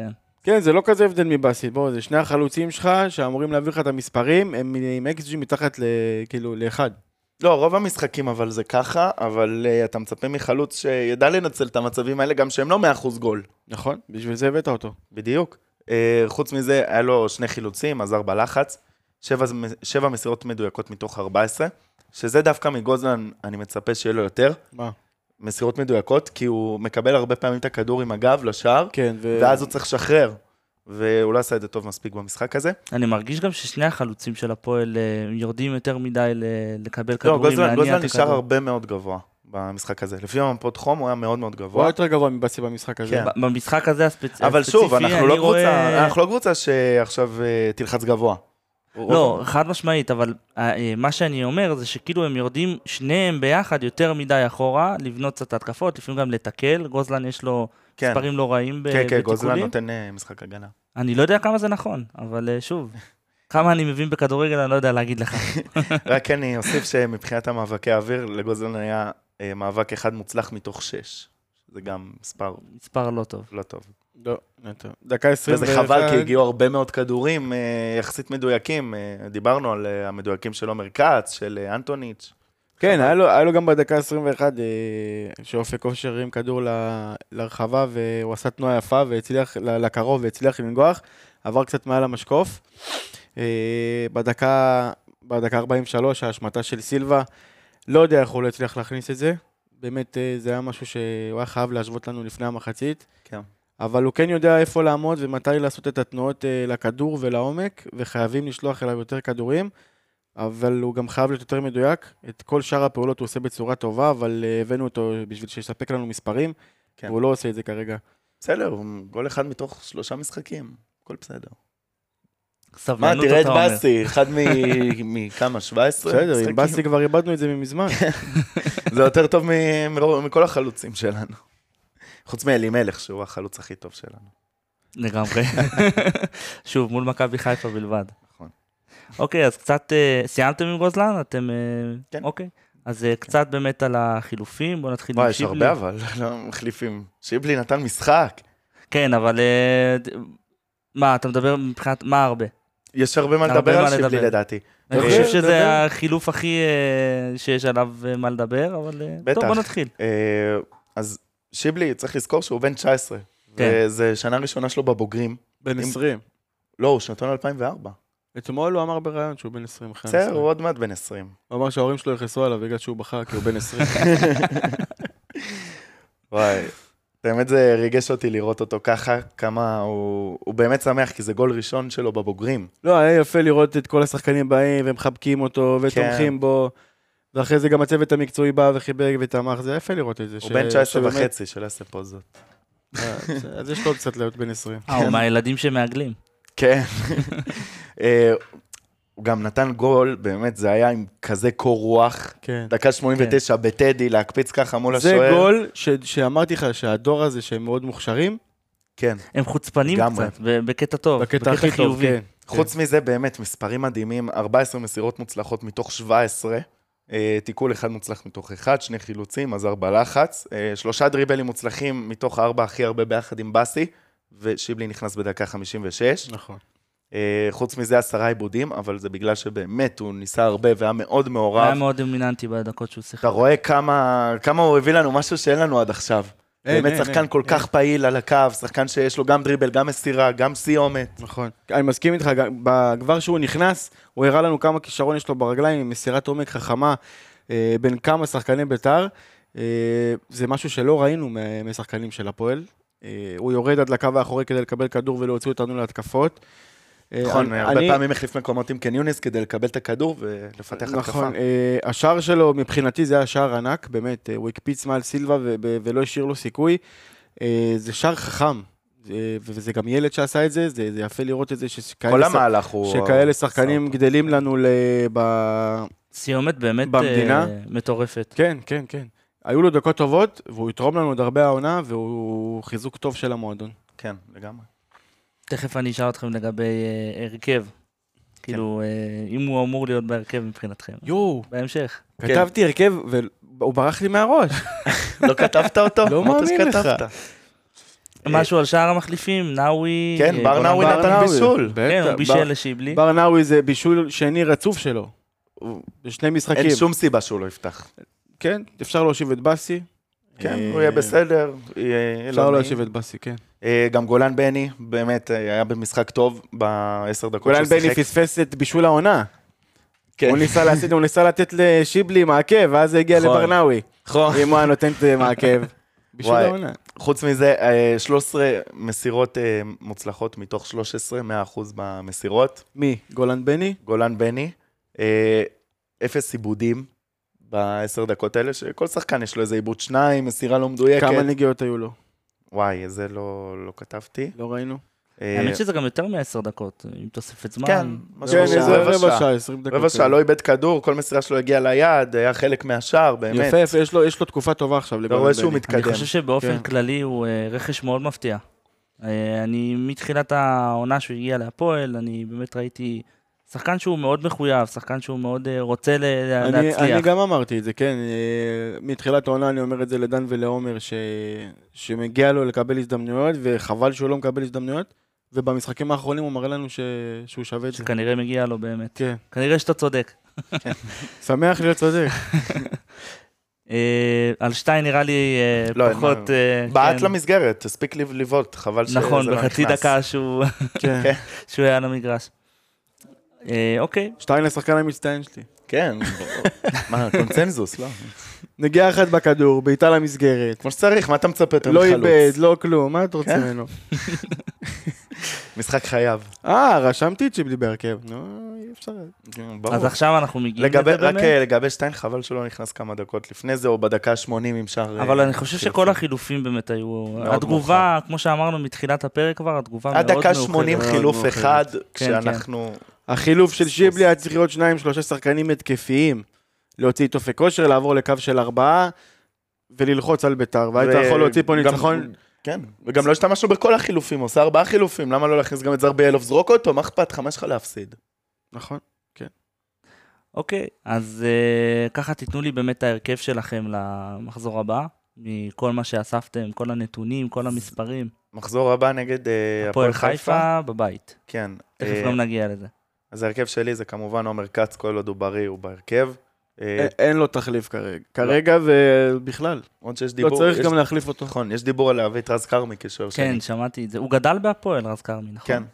כן, זה לא כזה הבדל מבאסי, בוא, זה שני החלוצים שלך שאמורים להעביר לך את המספרים, הם עם XG מתחת כאילו לאחד. לא, רוב המשחקים אבל זה ככה, אבל אתה מצפה מחלוץ שידע לנצל את המצבים האלה, גם שהם לא 100% גול. נכון, בשביל זה הבאת אותו. בדיוק. חוץ מזה, היה לו 2 חילוצים, עזר בלחץ, 7 מסירות מדויקות מתוך 14, שזה דווקא מגוזלן, אני מצפה שיהיה לו יותר. מה? מסירות מדויקות, כי הוא מקבל הרבה פעמים את הכדור עם הגב לשער, כן, ואז הוא צריך לשחרר. והוא לא עשה את זה טוב מספיק במשחק הזה. אני מרגיש גם ששני החלוצים של הפועל יורדים יותר מדי לקבל לא, כדורים. גוזלן נשאר הרבה מאוד גבוה במשחק הזה. לפי המפות חום הוא היה מאוד מאוד הוא גבוה. היה יותר גבוה מבאסי במשחק הזה. כן. במשחק הזה הספציפי, אבל שוב, אנחנו לא רואה... קבוצה שעכשיו תלחץ גבוה. לא, חד משמעית, אבל מה שאני אומר זה שכאילו הם יורדים שניהם ביחד יותר מדי אחורה, לבנות קצת התקפות, לפעמים גם לתקל, גוזלן יש לו מספרים לא רעים בתיקולים. כן, גוזלן נותן משחק הגנה. אני לא יודע כמה זה נכון, אבל שוב, כמה אני מבין בכדורגל, אני לא יודע להגיד לך. רק אני אוסיף שמבחינת המאבקי האוויר, לגוזלן היה מאבק אחד מוצלח מתוך 6. זה גם מספר לא טוב. לא טוב. לא, נטו. דקה 21. וזה חבל, כי הגיעו הרבה מאוד כדורים יחסית מדויקים. דיברנו על המדויקים של עומר כץ, של אנטוניץ'. כן, היה לו גם בדקה 21 שאופק כושר עם כדור לרחבה, והוא עשה תנועה יפה והצליח לקרוב והצליח לנגוח, עבר קצת מעל המשקוף. בדקה 43, ההשמטה של סילבה, לא יודע איך הוא לא הצליח להכניס את זה. באמת זה היה משהו שהוא היה חייב להשוות לנו לפני המחצית. כן. אבל הוא כן יודע איפה לעמוד ומתי לעשות את התנועות לכדור ולעומק, וחייבים לשלוח אליו יותר כדורים. אבל הוא גם חייב להיות יותר מדויק, את כל שאר הפעולות הוא עושה בצורה טובה, אבל הבאנו אותו בשביל שיספק לנו מספרים, כן. והוא לא עושה את זה כרגע. בסדר, גול אחד מתוך 3 משחקים, הכל בסדר. מה, תראה את בסי, אחד מכמה, 17? בסדר, עם בסי כבר איבדנו את זה ממזמן. זה יותר טוב מכל החלוצים שלנו. חוץ מאלימלך, שהוא החלוץ הכי טוב שלנו. לגמרי. שוב, מול מכבי חיפה בלבד. נכון. אוקיי, אז קצת סיימתם עם גוזלן? אתם... כן. אוקיי. אז קצת באמת על החילופים, בואו נתחיל עם שיבלי. יש הרבה אבל, לא מחליפים. שיבלי נתן משחק. כן, אבל... מה, אתה מדבר מבחינת... מה הרבה? יש הרבה מה לדבר על שיבלי לדעתי. אני חושב שזה החילוף הכי שיש עליו מה לדבר, אבל טוב, בוא נתחיל. אז שיבלי, צריך לזכור שהוא בן 19, וזה שנה ראשונה שלו בבוגרים. בן 20. לא, הוא שנתון 2004. אתמול הוא אמר ברעיון שהוא בן 20. בסדר, הוא עוד מעט בן 20. הוא אמר שההורים שלו יחסו עליו בגלל שהוא בחר, כי הוא בן 20. וואי, באמת זה ריגש אותי לראות אותו ככה, כמה הוא באמת שמח, כי זה גול ראשון שלו בבוגרים. לא, היה יפה לראות את כל השחקנים באים, והם מחבקים אותו, ותומכים בו, ואחרי זה גם הצוות המקצועי בא וחיבק ותמך, זה יפה לראות את זה. הוא בן 19 וחצי של עשה פה זאת. אז יש לו קצת להיות בן 20. הוא מהילדים שמעגלים. כן. הוא גם נתן גול, באמת זה היה עם כזה קור רוח. דקה 89 בטדי, להקפיץ ככה מול השוער. זה גול שאמרתי לך שהדור הזה שהם מאוד מוכשרים. כן. הם חוצפנים קצת, בקטע טוב. בקטע הכי טוב, כן. חוץ מזה באמת מספרים מדהימים, 14 מסירות מוצלחות מתוך 17. תיקול אחד מוצלח מתוך 1, 2 חילוצים, עזר בלחץ, 3 דריבלים מוצלחים מתוך 4 הכי הרבה ביחד עם בסי, ושיבלי נכנס בדקה 56. נכון. חוץ מזה 10 עיבודים, אבל זה בגלל שבאמת הוא ניסה הרבה והיה מאוד מעורב. היה מאוד דומיננטי בדקות שהוא שיחק. אתה רואה כמה הוא הביא לנו משהו שאין לנו עד עכשיו. באמת שחקן כל כך פעיל על הקו, שחקן שיש לו גם דריבל, גם מסירה, גם סיומת. נכון. אני מסכים איתך, כבר שהוא נכנס, הוא הראה לנו כמה כישרון יש לו ברגליים, עם מסירת עומק חכמה, בין כמה שחקנים בית"ר. זה משהו שלא ראינו משחקנים של הפועל. הוא יורד עד לקו האחורי כדי לקבל כדור ולהוציא אותנו להתקפות. נכון, הרבה פעמים מחליף מקומות עם קניוניס כדי לקבל את הכדור ולפתח התקפה. נכון, השער שלו מבחינתי זה היה שער ענק, באמת, הוא הקפיץ מעל סילבה ולא השאיר לו סיכוי. זה שער חכם, וזה גם ילד שעשה את זה, זה יפה לראות את זה שכאלה שחקנים גדלים לנו סיומת באמת מטורפת. כן, כן, כן. היו לו דקות טובות, והוא יתרום לנו עוד הרבה העונה, והוא חיזוק טוב של המועדון. כן, לגמרי. תכף אני אשאל אתכם לגבי הרכב. כאילו, אם הוא אמור להיות בהרכב מבחינתכם. בהמשך. כתבתי הרכב, והוא ברח לי מהראש. לא כתבת אותו? לא מאמין לך. משהו על שאר המחליפים, נאווי... כן, בר נאווי בר נתן נאווי. בישול. כן, הוא בישל לשיבלי. בר נאווי זה בישול שני רצוף שלו. בשני משחקים. אין שום סיבה שהוא לא יפתח. כן, אפשר להושיב את בסי. כן, הוא יהיה בסדר. אפשר להושיב את בסי, כן. גם גולן בני, באמת היה במשחק טוב ב10 דקות גולן בני פספס את בישול העונה. הוא ניסה לתת לשיבלי מעקב, ואז זה הגיע לברנאווי. אם הוא היה נותן מעקב. בישול העונה. חוץ מזה, 13 מסירות מוצלחות מתוך 13, 100% במסירות. מי? גולן בני? גולן בני. 0 עיבודים ב10 דקות האלה, שכל שחקן יש לו איזה עיבוד 2, מסירה לא מדויקת. כמה נגיעות היו לו? וואי, זה לא כתבתי. לא ראינו. האמת שזה גם יותר מ10 דקות, עם תוספת זמן. כן, איזה רבע שעה, 20 דקות. רבע שעה, לא איבד כדור, כל מסירה שלו הגיעה ליד, היה חלק מהשאר, באמת. יפה, יש לו תקופה טובה עכשיו לגולן בני. רואה שהוא מתקדם. אני חושב שבאופן כללי הוא רכש מאוד מפתיע. אני מתחילת העונה שהוא הגיע להפועל, אני באמת ראיתי שחקן שהוא מאוד מחויב, שחקן שהוא מאוד רוצה להצליח. אני גם אמרתי את זה, כן. מתחילת העונה אני אומר את זה לדן ולעומר, שמגיע לו לקבל הזדמנויות, וחבל שהוא לא מקבל הזדמנויות, ובמשחקים האחרונים הוא מראה לנו שהוא שווה את זה. שכנראה מגיע לו באמת. כן. כנראה שאתה צודק. שמח להיות צודק. על שתיים נראה לי פחות... בעט למסגרת, תספיק לבעוט, חבל שזה לא נכנס. נכון, בחצי דקה שהוא היה על המגרש. אוקיי. שתיים לשחקן המצטיין שלי. כן, מה, קונצנזוס, לא? נגיעה אחת בכדור, בעיטה למסגרת. כמו שצריך, מה אתה מצפה יותר לא מחלוץ? איבד, לא כלום, מה אתה רוצה ממנו? משחק חייב. רשמתי את שיבלי בהרכב. נו, אי אפשר. אז עכשיו אנחנו מגיעים לזה באמת. רק לגבי שטיין, חבל שלא נכנס כמה דקות לפני זה, או בדקה 80 עם שער... אבל אני חושב שכל החילופים באמת היו... התגובה, כמו שאמרנו מתחילת הפרק כבר, התגובה מאוד מאוחרת. הדקה 80 חילוף אחד, כשאנחנו... החילוף של שיבלי היה צריך להיות 2-3 שחקנים התקפיים, להוציא תופק כושר, לעבור לקו של 4 וללחוץ על ביתר, והיית יכול להוציא פה ניצחון. כן, וגם לא השתמשנו בכל החילופים, עושה 4 חילופים, למה לא להכניס גם את זרביאלוב? זרוק אותו, מה אכפת לך? מה יש לך להפסיד? נכון, כן. אוקיי, אז ככה תיתנו לי באמת את ההרכב שלכם למחזור הבא, מכל מה שאספתם, כל הנתונים, כל המספרים. מחזור הבא נגד הפועל חיפה בבית. כן. תכף גם נגיע לזה. אז ההרכב שלי זה כמובן עומר כץ, כל עוד הוא בריא, הוא בהרכב. אין לו תחליף כרגע ובכלל. עוד שיש דיבור. לא צריך גם להחליף אותו. נכון, יש דיבור על להביא את רז קרמי כשוער שני. כן, שמעתי את זה. הוא גדל בהפועל, רז קרמי, נכון? כן.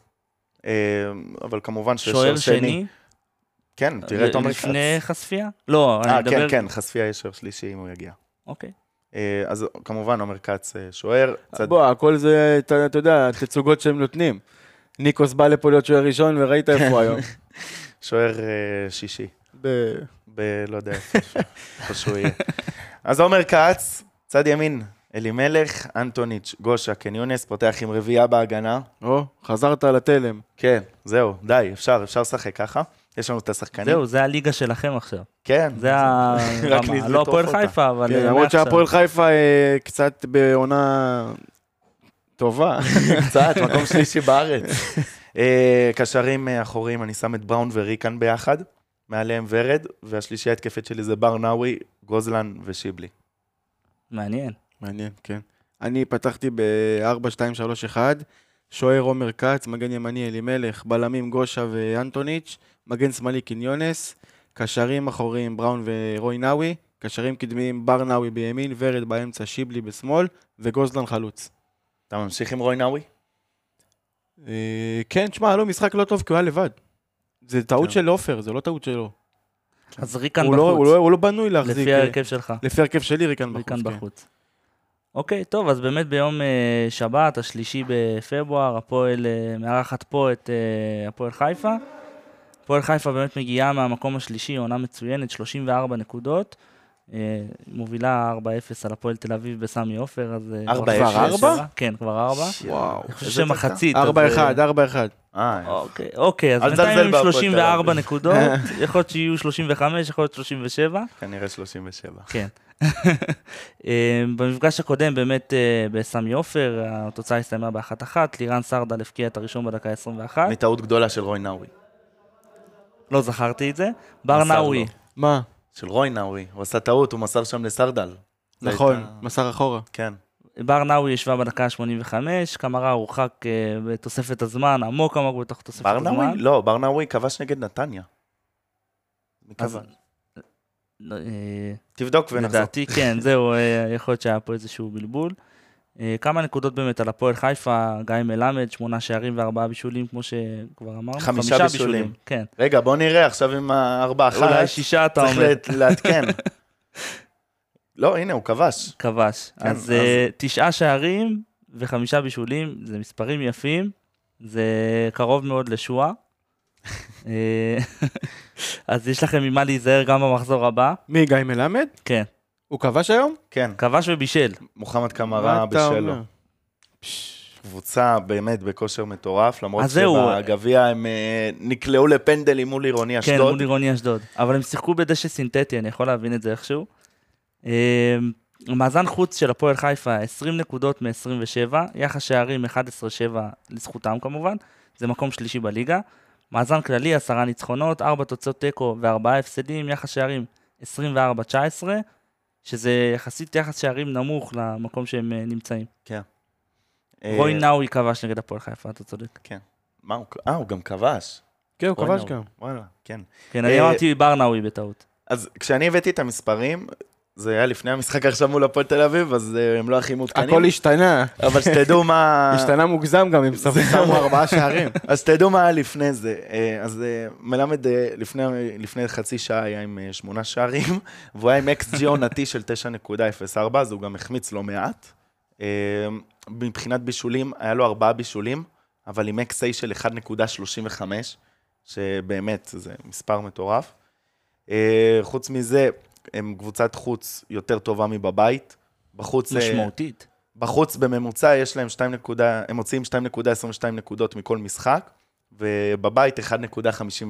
אבל כמובן שוער שני. כן, תראה את עומר כץ. לפני חשפיה? לא, אני מדבר... כן, חשפיה יש שוער שלישי אם הוא יגיע. אוקיי. אז כמובן עומר כץ שוער. בוא, הכל זה, אתה יודע, תצוגות שהם נותנים. ניקוס בא לפה להיות שוער ראשון וראית איפה הוא היום. שוער שישי. לא יודע איפה שהוא יהיה. אז עומר כץ, צד ימין, אלימלך, אנטוניץ', גושה, קניונס, פותח עם רביעייה בהגנה. חזרת לתלם. כן, זהו, די, אפשר לשחק ככה. יש לנו את השחקנים. זהו, זה הליגה שלכם עכשיו. כן. זה הרמה, לא הפועל חיפה, אבל... למרות שהפועל חיפה קצת בעונה טובה. קצת, מקום שלישי בארץ. קשרים אחוריים, אני שם את בראון וריקן ביחד. מעליהם ורד, והשלישי ההתקפת שלי זה בר נאווי, גוזלן ושיבלי. מעניין. מעניין, כן. אני פתחתי ב-4-2-3-1, שוער עומר כץ, מגן ימני אלימלך, בלמים גושה ואנטוניץ', מגן שמאלי קניונס, קשרים אחוריים בראון ורוי נאווי, קשרים קדמיים בר נאווי בימין, ורד באמצע, שיבלי בשמאל, וגוזלן חלוץ. אתה ממשיך עם רוי נאווי? כן, תשמע, לא, משחק לא טוב, כי הוא היה לבד. זה טעות של אופר, זה לא טעות שלו. אז ריקן בחוץ. הוא לא בנוי להחזיק. לפי ההרכב שלך. לפי ההרכב שלי, ריקן בחוץ. אוקיי, טוב, אז באמת ביום שבת, 3 בפברואר, הפועל מארחת פה את הפועל חיפה. הפועל חיפה באמת מגיעה מהמקום השלישי, עונה מצוינת, 34 נקודות. מובילה 4-0 על הפועל תל אביב בסמי עופר, אז... 4-4? כן, כבר 4. וואו. אני חושב שמחצית. 4-1. אוקיי, אז בינתיים עם 34 נקודות, יכול להיות שיהיו 35, יכול להיות 37. כנראה 37. כן. במפגש הקודם, באמת בסמי עופר, התוצאה הסתיימה ב1-1, לירן סרדל הפקיע את הראשון בדקה 21. מטעות גדולה של רוי נאווי. לא זכרתי את זה. בר נאווי. מה? של רוי נאווי. הוא עשה טעות, הוא מסר שם לסרדל. נכון, מסר אחורה. כן. בר נאווי ישבה בדקה 85, קמרה הורחק בתוספת הזמן, עמוק בתוך תוספת הזמן. בר נאווי? לא, בר נאווי כבש נגד נתניה. תבדוק ונחזור. לדעתי, כן, זהו, יכול להיות שהיה פה איזשהו בלבול. כמה נקודות באמת על הפועל חיפה, גיא מלמד, 8 שערים ו4 בישולים, כמו שכבר אמרנו. 5 בישולים. כן. רגע, בוא נראה עכשיו עם 4-1. אולי 6 אתה אומר. צריך לעדכן. לא, הנה, הוא כבש. כבש. אז 9 שערים ו5 בישולים, זה מספרים יפים, זה קרוב מאוד לשואה. אז יש לכם ממה להיזהר גם במחזור הבא. מי, גיא מלמד? כן. הוא כבש היום? כן. כבש ובישל. מוחמד קמרה בשלו. קבוצה באמת בכושר מטורף, למרות שבגביע הם נקלעו לפנדלים מול עירוני אשדוד. כן, מול עירוני אשדוד. אבל הם שיחקו בדשא סינתטי, אני יכול להבין את זה איכשהו. מאזן חוץ של הפועל חיפה, 20 נקודות מ-27, יחס שערים 11-7 לזכותם כמובן, זה מקום שלישי בליגה. מאזן כללי, 10 ניצחונות, 4 תוצאות טקו ו4 הפסדים, יחס שערים 24-19, שזה יחסית יחס שערים נמוך למקום שהם נמצאים. כן. רוי נאווי כבש נגד הפועל חיפה, אתה צודק. כן. מה הוא גם כבש. כן, הוא כבש גם. וואלה, כן. כן, אני אמרתי בר נאווי בטעות. אז כשאני הבאתי את המספרים, זה היה לפני המשחק עכשיו מול הפועל תל אביב, אז הם לא הכי מותקנים. הכל השתנה. אבל שתדעו מה... השתנה מוגזם גם, הם שמו 4 שערים. אז תדעו מה היה לפני זה. אז מלמד לפני חצי שעה היה עם 8 שערים, והוא היה עם XG עונתי של 9.04, אז הוא גם החמיץ לא מעט. מבחינת בישולים, היה לו 4 בישולים, אבל עם XA של 1.35, שבאמת זה מספר מטורף. חוץ מזה, הם קבוצת חוץ יותר טובה מבבית. בחוץ... משמעותית. בחוץ בממוצע יש להם הם מוציאים 2.22 נקודות מכל משחק, ובבית 1.56,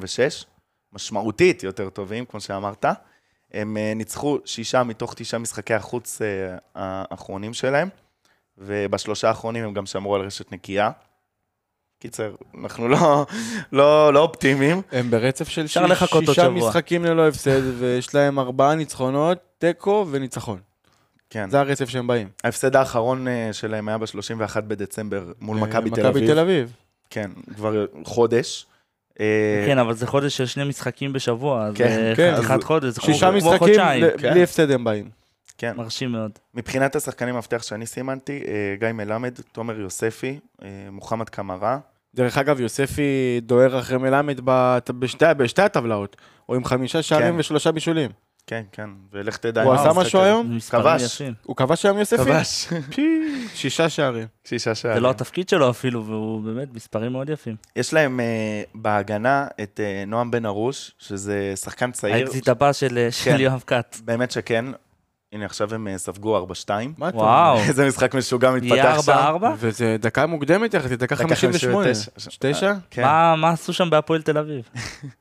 משמעותית יותר טובים, כמו שאמרת. הם ניצחו 6 מתוך 9 משחקי החוץ האחרונים שלהם, ובשלושה האחרונים הם גם שמרו על רשת נקייה. קיצר, אנחנו לא אופטימיים. הם ברצף של 6 משחקים ללא הפסד, ויש להם 4 ניצחונות, טקו וניצחון. כן. זה הרצף שהם באים. ההפסד האחרון שלהם היה ב-31 בדצמבר מול מכבי תל אביב. מכבי תל אביב. כן, כבר חודש. כן, אבל זה חודש של 2 משחקים בשבוע, כן, זה חתיכת חודש, זה 6 משחקים בלי הפסד הם באים. כן. מרשים מאוד. מבחינת השחקנים המפתח שאני סימנתי, גיא מלמד, תומר יוספי, מוחמד קמרה. דרך אגב, יוספי דוהר אחרי מלמד בשתי הטבלאות, או עם 5 שערים ו3 בישולים. כן, כן, ולך תדע. הוא עשה משהו היום? כבש. הוא כבש היום יוספי? כבש. 6 שערים. 6 שערים. זה לא התפקיד שלו אפילו, והוא באמת מספרים מאוד יפים. יש להם בהגנה את נועם בן ארוש, שזה שחקן צעיר. האקזיט הבא של יואב קאט. באמת שכן. הנה, עכשיו הם ספגו 4-2. וואו. איזה משחק משוגע מתפתח שם. יהיה 4-4? וזה דקה מוקדמת יחד, דקה 58. 9? מה עשו שם בהפועל תל אביב?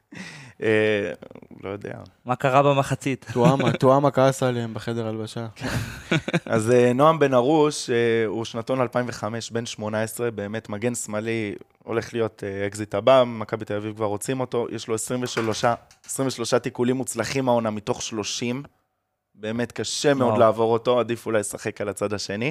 לא יודע. מה קרה במחצית? תואמה כעס עליהם בחדר הלבשה. אז נועם בן ארוש, הוא שנתון 2005, בן 18, באמת מגן שמאלי, הולך להיות אקזיט הבא, מכבי תל אביב כבר רוצים אותו, יש לו 23 תיקולים מוצלחים העונה מתוך 30, באמת קשה מאוד לעבור אותו, עדיף אולי לשחק על הצד השני.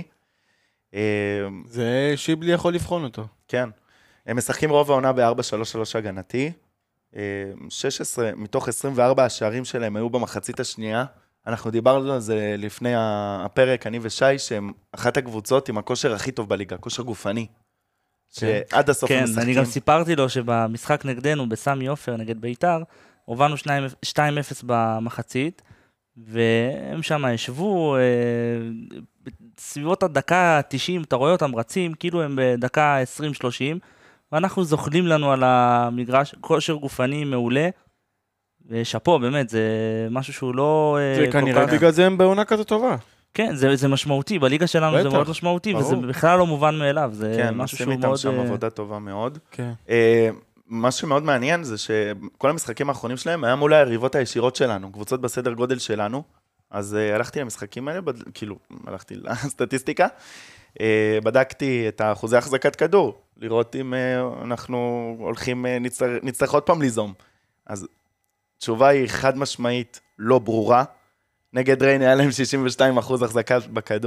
זה שיבלי יכול לבחון אותו. כן. הם משחקים רוב העונה ב-4-3-3 הגנתי. 16 מתוך 24 השערים שלהם היו במחצית השנייה. אנחנו דיברנו על זה לפני הפרק, אני ושי, שהם אחת הקבוצות עם הכושר הכי טוב בליגה, כושר גופני. שעד הסוף הם משחקים. כן, אני גם סיפרתי לו שבמשחק נגדנו, בסמי עופר נגד ביתר, הובלנו 2-0 במחצית, והם שם ישבו, בסביבות הדקה 90, אתה רואה אותם רצים, כאילו הם בדקה 20-30, ואנחנו זוכלים לנו על המגרש, כושר גופני מעולה, ושפו, באמת, זה משהו שהוא לא... זה כנראה בגלל זה הם בעונה כזו טובה. כן, זה משמעותי, בליגה שלנו זה מאוד משמעותי, וזה בכלל לא מובן מאליו, זה משהו שהוא מאוד... כן, עושים איתם שם עבודה טובה מאוד. כן. מה שמאוד מעניין זה שכל המשחקים האחרונים שלהם היה מול היריבות הישירות שלנו, קבוצות בסדר גודל שלנו, אז הלכתי למשחקים האלה, כאילו, הלכתי לסטטיסטיקה, בדקתי את אחוזי החזקת כדור, לראות אם אנחנו הולכים, נצטרך עוד פעם ליזום. אז תשובה היא חד משמעית לא ברורה, נגד ריינה היה להם 62% החזקה בכדור,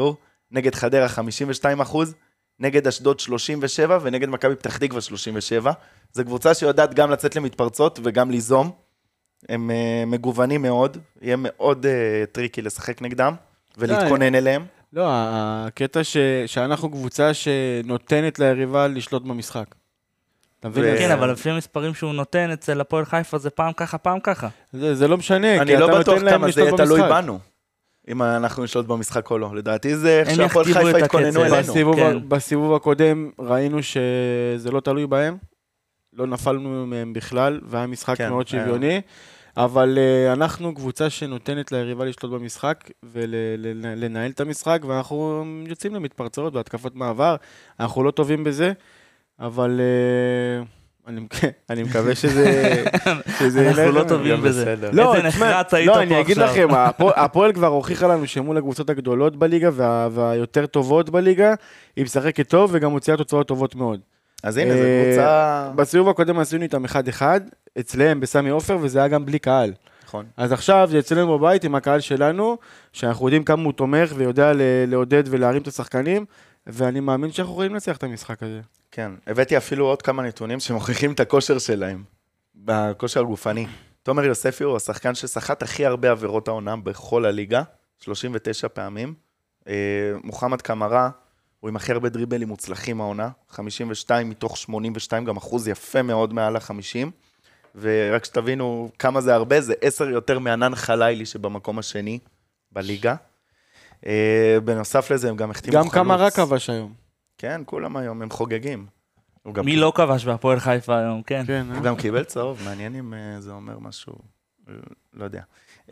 נגד חדרה 52%, נגד אשדוד 37, ונגד מכבי פתח תקווה 37. זו קבוצה שיודעת גם לצאת למתפרצות וגם ליזום. הם מגוונים מאוד, יהיה מאוד טריקי לשחק נגדם, ולהתכונן אליהם. לא, הקטע שאנחנו קבוצה שנותנת ליריבה לשלוט במשחק. כן, אבל לפי המספרים שהוא נותן אצל הפועל חיפה זה פעם ככה, פעם ככה. זה לא משנה, אני לא בטוח כמה זה יהיה תלוי בנו, אם אנחנו נשלוט במשחק או לא. לדעתי זה איך שהפועל חיפה התכוננו אלינו. בסיבוב הקודם ראינו שזה לא תלוי בהם, לא נפלנו מהם בכלל, והיה משחק מאוד שוויוני, אבל אנחנו קבוצה שנותנת ליריבה לשלוט במשחק ולנהל את המשחק, ואנחנו יוצאים למתפרצות בהתקפות מעבר, אנחנו לא טובים בזה, אבל אני מקווה שזה... אנחנו לא טובים בזה. איזה נחרץ היית פה עכשיו. אני אגיד לכם, הפועל כבר הוכיחה לנו שמול הקבוצות הגדולות בליגה והיותר טובות בליגה, היא משחקת טוב וגם מוציאה תוצאות טובות מאוד. אז הנה, זו קבוצה... בסיבוב הקודם עשינו איתם 1-1, אצלם בסמי עופר, וזה היה גם בלי קהל. נכון. אז עכשיו זה אצלנו בבית עם הקהל שלנו, שאנחנו יודעים כמה הוא תומך ויודע לעודד ולהרים את השחקנים, ואני מאמין שאנחנו יכולים לנצח את המשחק הזה. כן, הבאתי אפילו עוד כמה נתונים שמוכיחים את הכושר שלהם, בכושר הגופני. תומר יוספי הוא השחקן ששחט הכי הרבה עבירות העונה בכל הליגה, 39 פעמים. מוחמד קמרה, הוא עם הכי הרבה דריבלים מוצלחים העונה, 52 מתוך 82, גם אחוז יפה מאוד מעל ה-50. ורק שתבינו כמה זה הרבה, זה 10 יותר מענן חלילי שבמקום השני בליגה. בנוסף לזה הם גם החתימו חלוץ. גם קמרה כבש היום. כן, כולם היום, הם חוגגים. מי לא כבש בהפועל חיפה היום, כן. הוא גם קיבל צהוב, מעניין אם זה אומר משהו, לא יודע.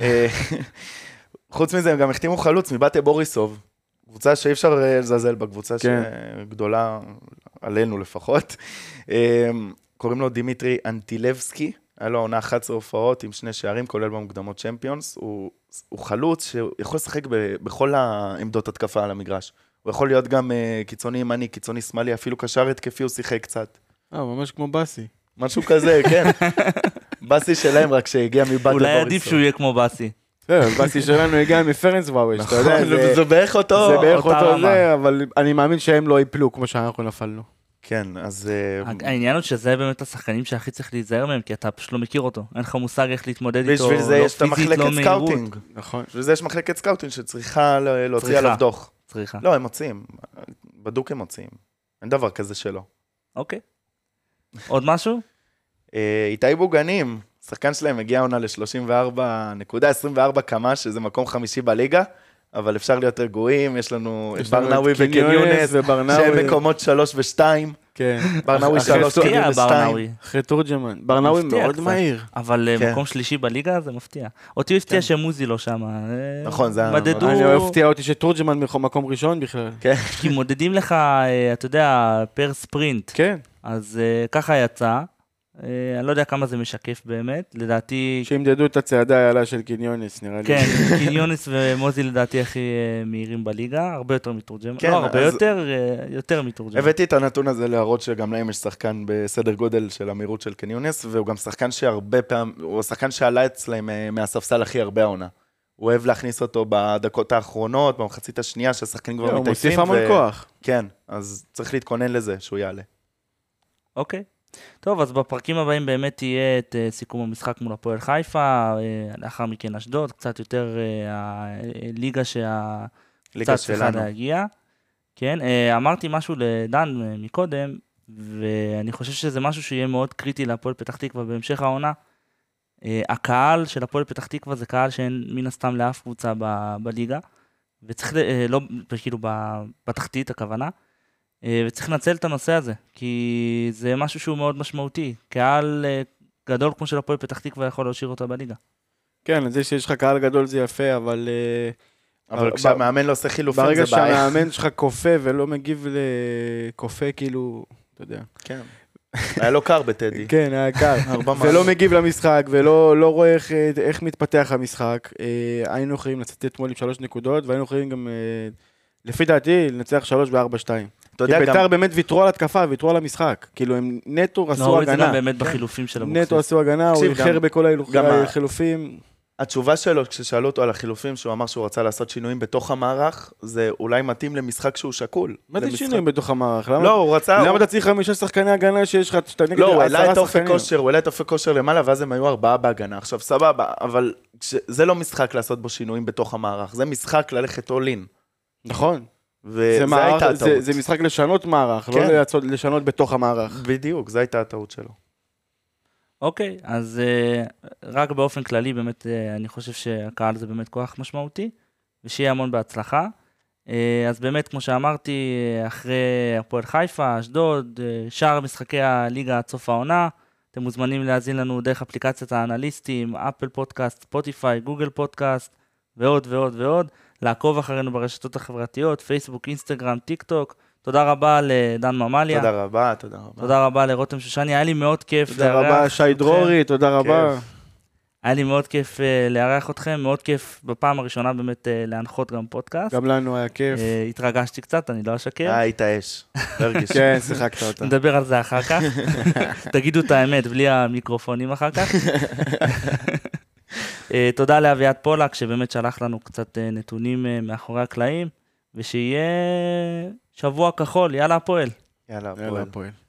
חוץ מזה, הם גם החתימו חלוץ מבתי בוריסוב, קבוצה שאי אפשר לזלזל בה, קבוצה שגדולה עלינו לפחות. קוראים לו דימיטרי אנטילבסקי, היה לו עונה 11 הופעות עם 2 שערים, כולל במוקדמות צ'מפיונס. הוא חלוץ שיכול לשחק בכל העמדות התקפה על המגרש. הוא יכול להיות גם קיצוני ימני, קיצוני שמאלי, אפילו קשר התקפי הוא שיחק קצת. ממש כמו בסי. משהו כזה, כן. בסי שלהם רק שהגיע מבית לבוריסוב. אולי עדיף שהוא יהיה כמו בסי. בסי שלנו הגיע מפרנס וואוש, אתה יודע. זה בערך אותו. זה בערך אותו זה, אבל אני מאמין שהם לא ייפלו כמו שאנחנו נפלנו. כן, אז... העניין הוא שזה באמת השחקנים שהכי צריך להיזהר מהם, כי אתה פשוט לא מכיר אותו. אין לך מושג איך להתמודד איתו, בשביל זה יש את המחלקת סקאוטינג. נכון. בשביל זה יש מחלקת סקאוטינג שצריכה להוציא עליו דוח. צריכה. לא, הם מוציאים. בדוק הם מוציאים. אין דבר כזה שלא. אוקיי. עוד משהו? איתי בוגנים, שחקן שלהם הגיע עונה ל-34.24 קמה, שזה מקום 5 בליגה, אבל אפשר להיות רגועים, יש לנו את ברנאווי וקניונס, שהם מקומות 3 ו-2. כן. ברנאווי 3, קניונס 2. אחרי תורג'מן. ברנאווי מאוד מהיר. אבל מקום שלישי בליגה זה מפתיע. אותי הפתיע שמוזי לא שם. נכון, זה... אני הפתיע אותי שתורג'מן מקום ראשון בכלל. כי מודדים לך, אתה יודע, פר ספרינט. כן. אז ככה יצא. אני לא יודע כמה זה משקף באמת, לדעתי... שימדדו את הצעדה העלה של קניונס, נראה לי. כן, קניונס ומוזי לדעתי הכי מהירים בליגה, הרבה יותר מתורג'מן. לא, הרבה יותר מתורג'מן. הבאתי את הנתון הזה להראות שגם להם יש שחקן בסדר גודל של המהירות של קניונס, והוא גם שחקן שהרבה פעמים, הוא השחקן שעלה אצלהם מהספסל הכי הרבה העונה. הוא אוהב להכניס אותו בדקות האחרונות, במחצית השנייה, שהשחקנים כבר מתעייפים. הוא מוסיף המון כוח. כן, אז צריך להתכונן לזה שהוא יעלה. אוקיי. טוב, אז בפרקים הבאים באמת תהיה את סיכום המשחק מול הפועל חיפה, לאחר מכן אשדוד, קצת יותר הליגה קצת צריכה להגיע. כן, אמרתי משהו לדן מקודם, ואני חושב שזה משהו שיהיה מאוד קריטי להפועל פתח תקווה בהמשך העונה. הקהל של הפועל פתח תקווה זה קהל שאין מן הסתם לאף קבוצה בליגה, וצריך, לא, כאילו בתחתית הכוונה, וצריך לנצל את הנושא הזה, כי זה משהו שהוא מאוד משמעותי. קהל גדול כמו של הפועל פתח תקווה יכול להשאיר אותו בליגה. כן, זה שיש לך קהל גדול זה יפה, אבל כשהמאמן לא עושה חילופים זה בעיה. ברגע שהמאמן שלך קופה ולא מגיב לקופה, כאילו, אתה יודע. כן. היה לו קר בטדי. כן, היה קר. ולא מגיב למשחק, ולא רואה איך מתפתח המשחק. היינו יכולים לצאת אתמול עם 3 נקודות, והיינו יכולים גם, לפי דעתי, לנצח 3 ו-4-2. כי ביתר באמת ויתרו על התקפה, ויתרו על המשחק. כאילו הם נטו עשו הגנה. זה גם באמת בחילופים של המוקסים. נטו עשו הגנה, הוא איחר בכל החילופים. התשובה שלו, כששאלו אותו על החילופים, שהוא אמר שהוא רצה לעשות שינויים בתוך המערך, זה אולי מתאים למשחק שהוא שקול. מה זה שינויים בתוך המערך? לא, הוא רצה... למה אתה צריך 5 שחקני הגנה שיש לך, שאתה נגד 10 שחקנים? לא, הוא העלה את אופק כושר למעלה, ואז הם היו 4 בהגנה. עכשיו, סבבה, אבל זה לא משחק לעשות בו שינויים בתוך המערך, זה משחק ללכת all in. נכון. וזה הייתה הטעות. זה משחק לשנות מערך, לא לשנות בתוך המערך. בדיוק, זו הייתה הטעות שלו. אוקיי, אז רק באופן כללי, באמת, אני חושב שהקהל זה באמת כוח משמעותי, ושיהיה המון בהצלחה. אז באמת, כמו שאמרתי, אחרי הפועל חיפה, אשדוד, שאר משחקי הליגה עד סוף העונה, אתם מוזמנים להזין לנו דרך אפליקציית האנליסטים, אפל פודקאסט, ספוטיפיי, גוגל פודקאסט, ועוד ועוד ועוד. לעקוב אחרינו ברשתות החברתיות, פייסבוק, אינסטגרם, טיק טוק. תודה רבה לדן ממליה. תודה רבה, תודה רבה. תודה רבה לרותם שושני, היה לי מאוד כיף. תודה רבה, שי דרורי, תודה רבה. היה לי מאוד כיף לארח אתכם, מאוד כיף בפעם הראשונה באמת להנחות גם פודקאסט. גם לנו היה כיף. התרגשתי קצת, אני לא אשקר. היית אש, הרגיש. כן, שיחקת אותה. נדבר על זה אחר כך. תגידו את האמת, בלי המיקרופונים אחר כך. תודה לאביעד פולק, שבאמת שלח לנו קצת נתונים מאחורי הקלעים, ושיהיה שבוע כחול, יאללה הפועל. יאללה הפועל.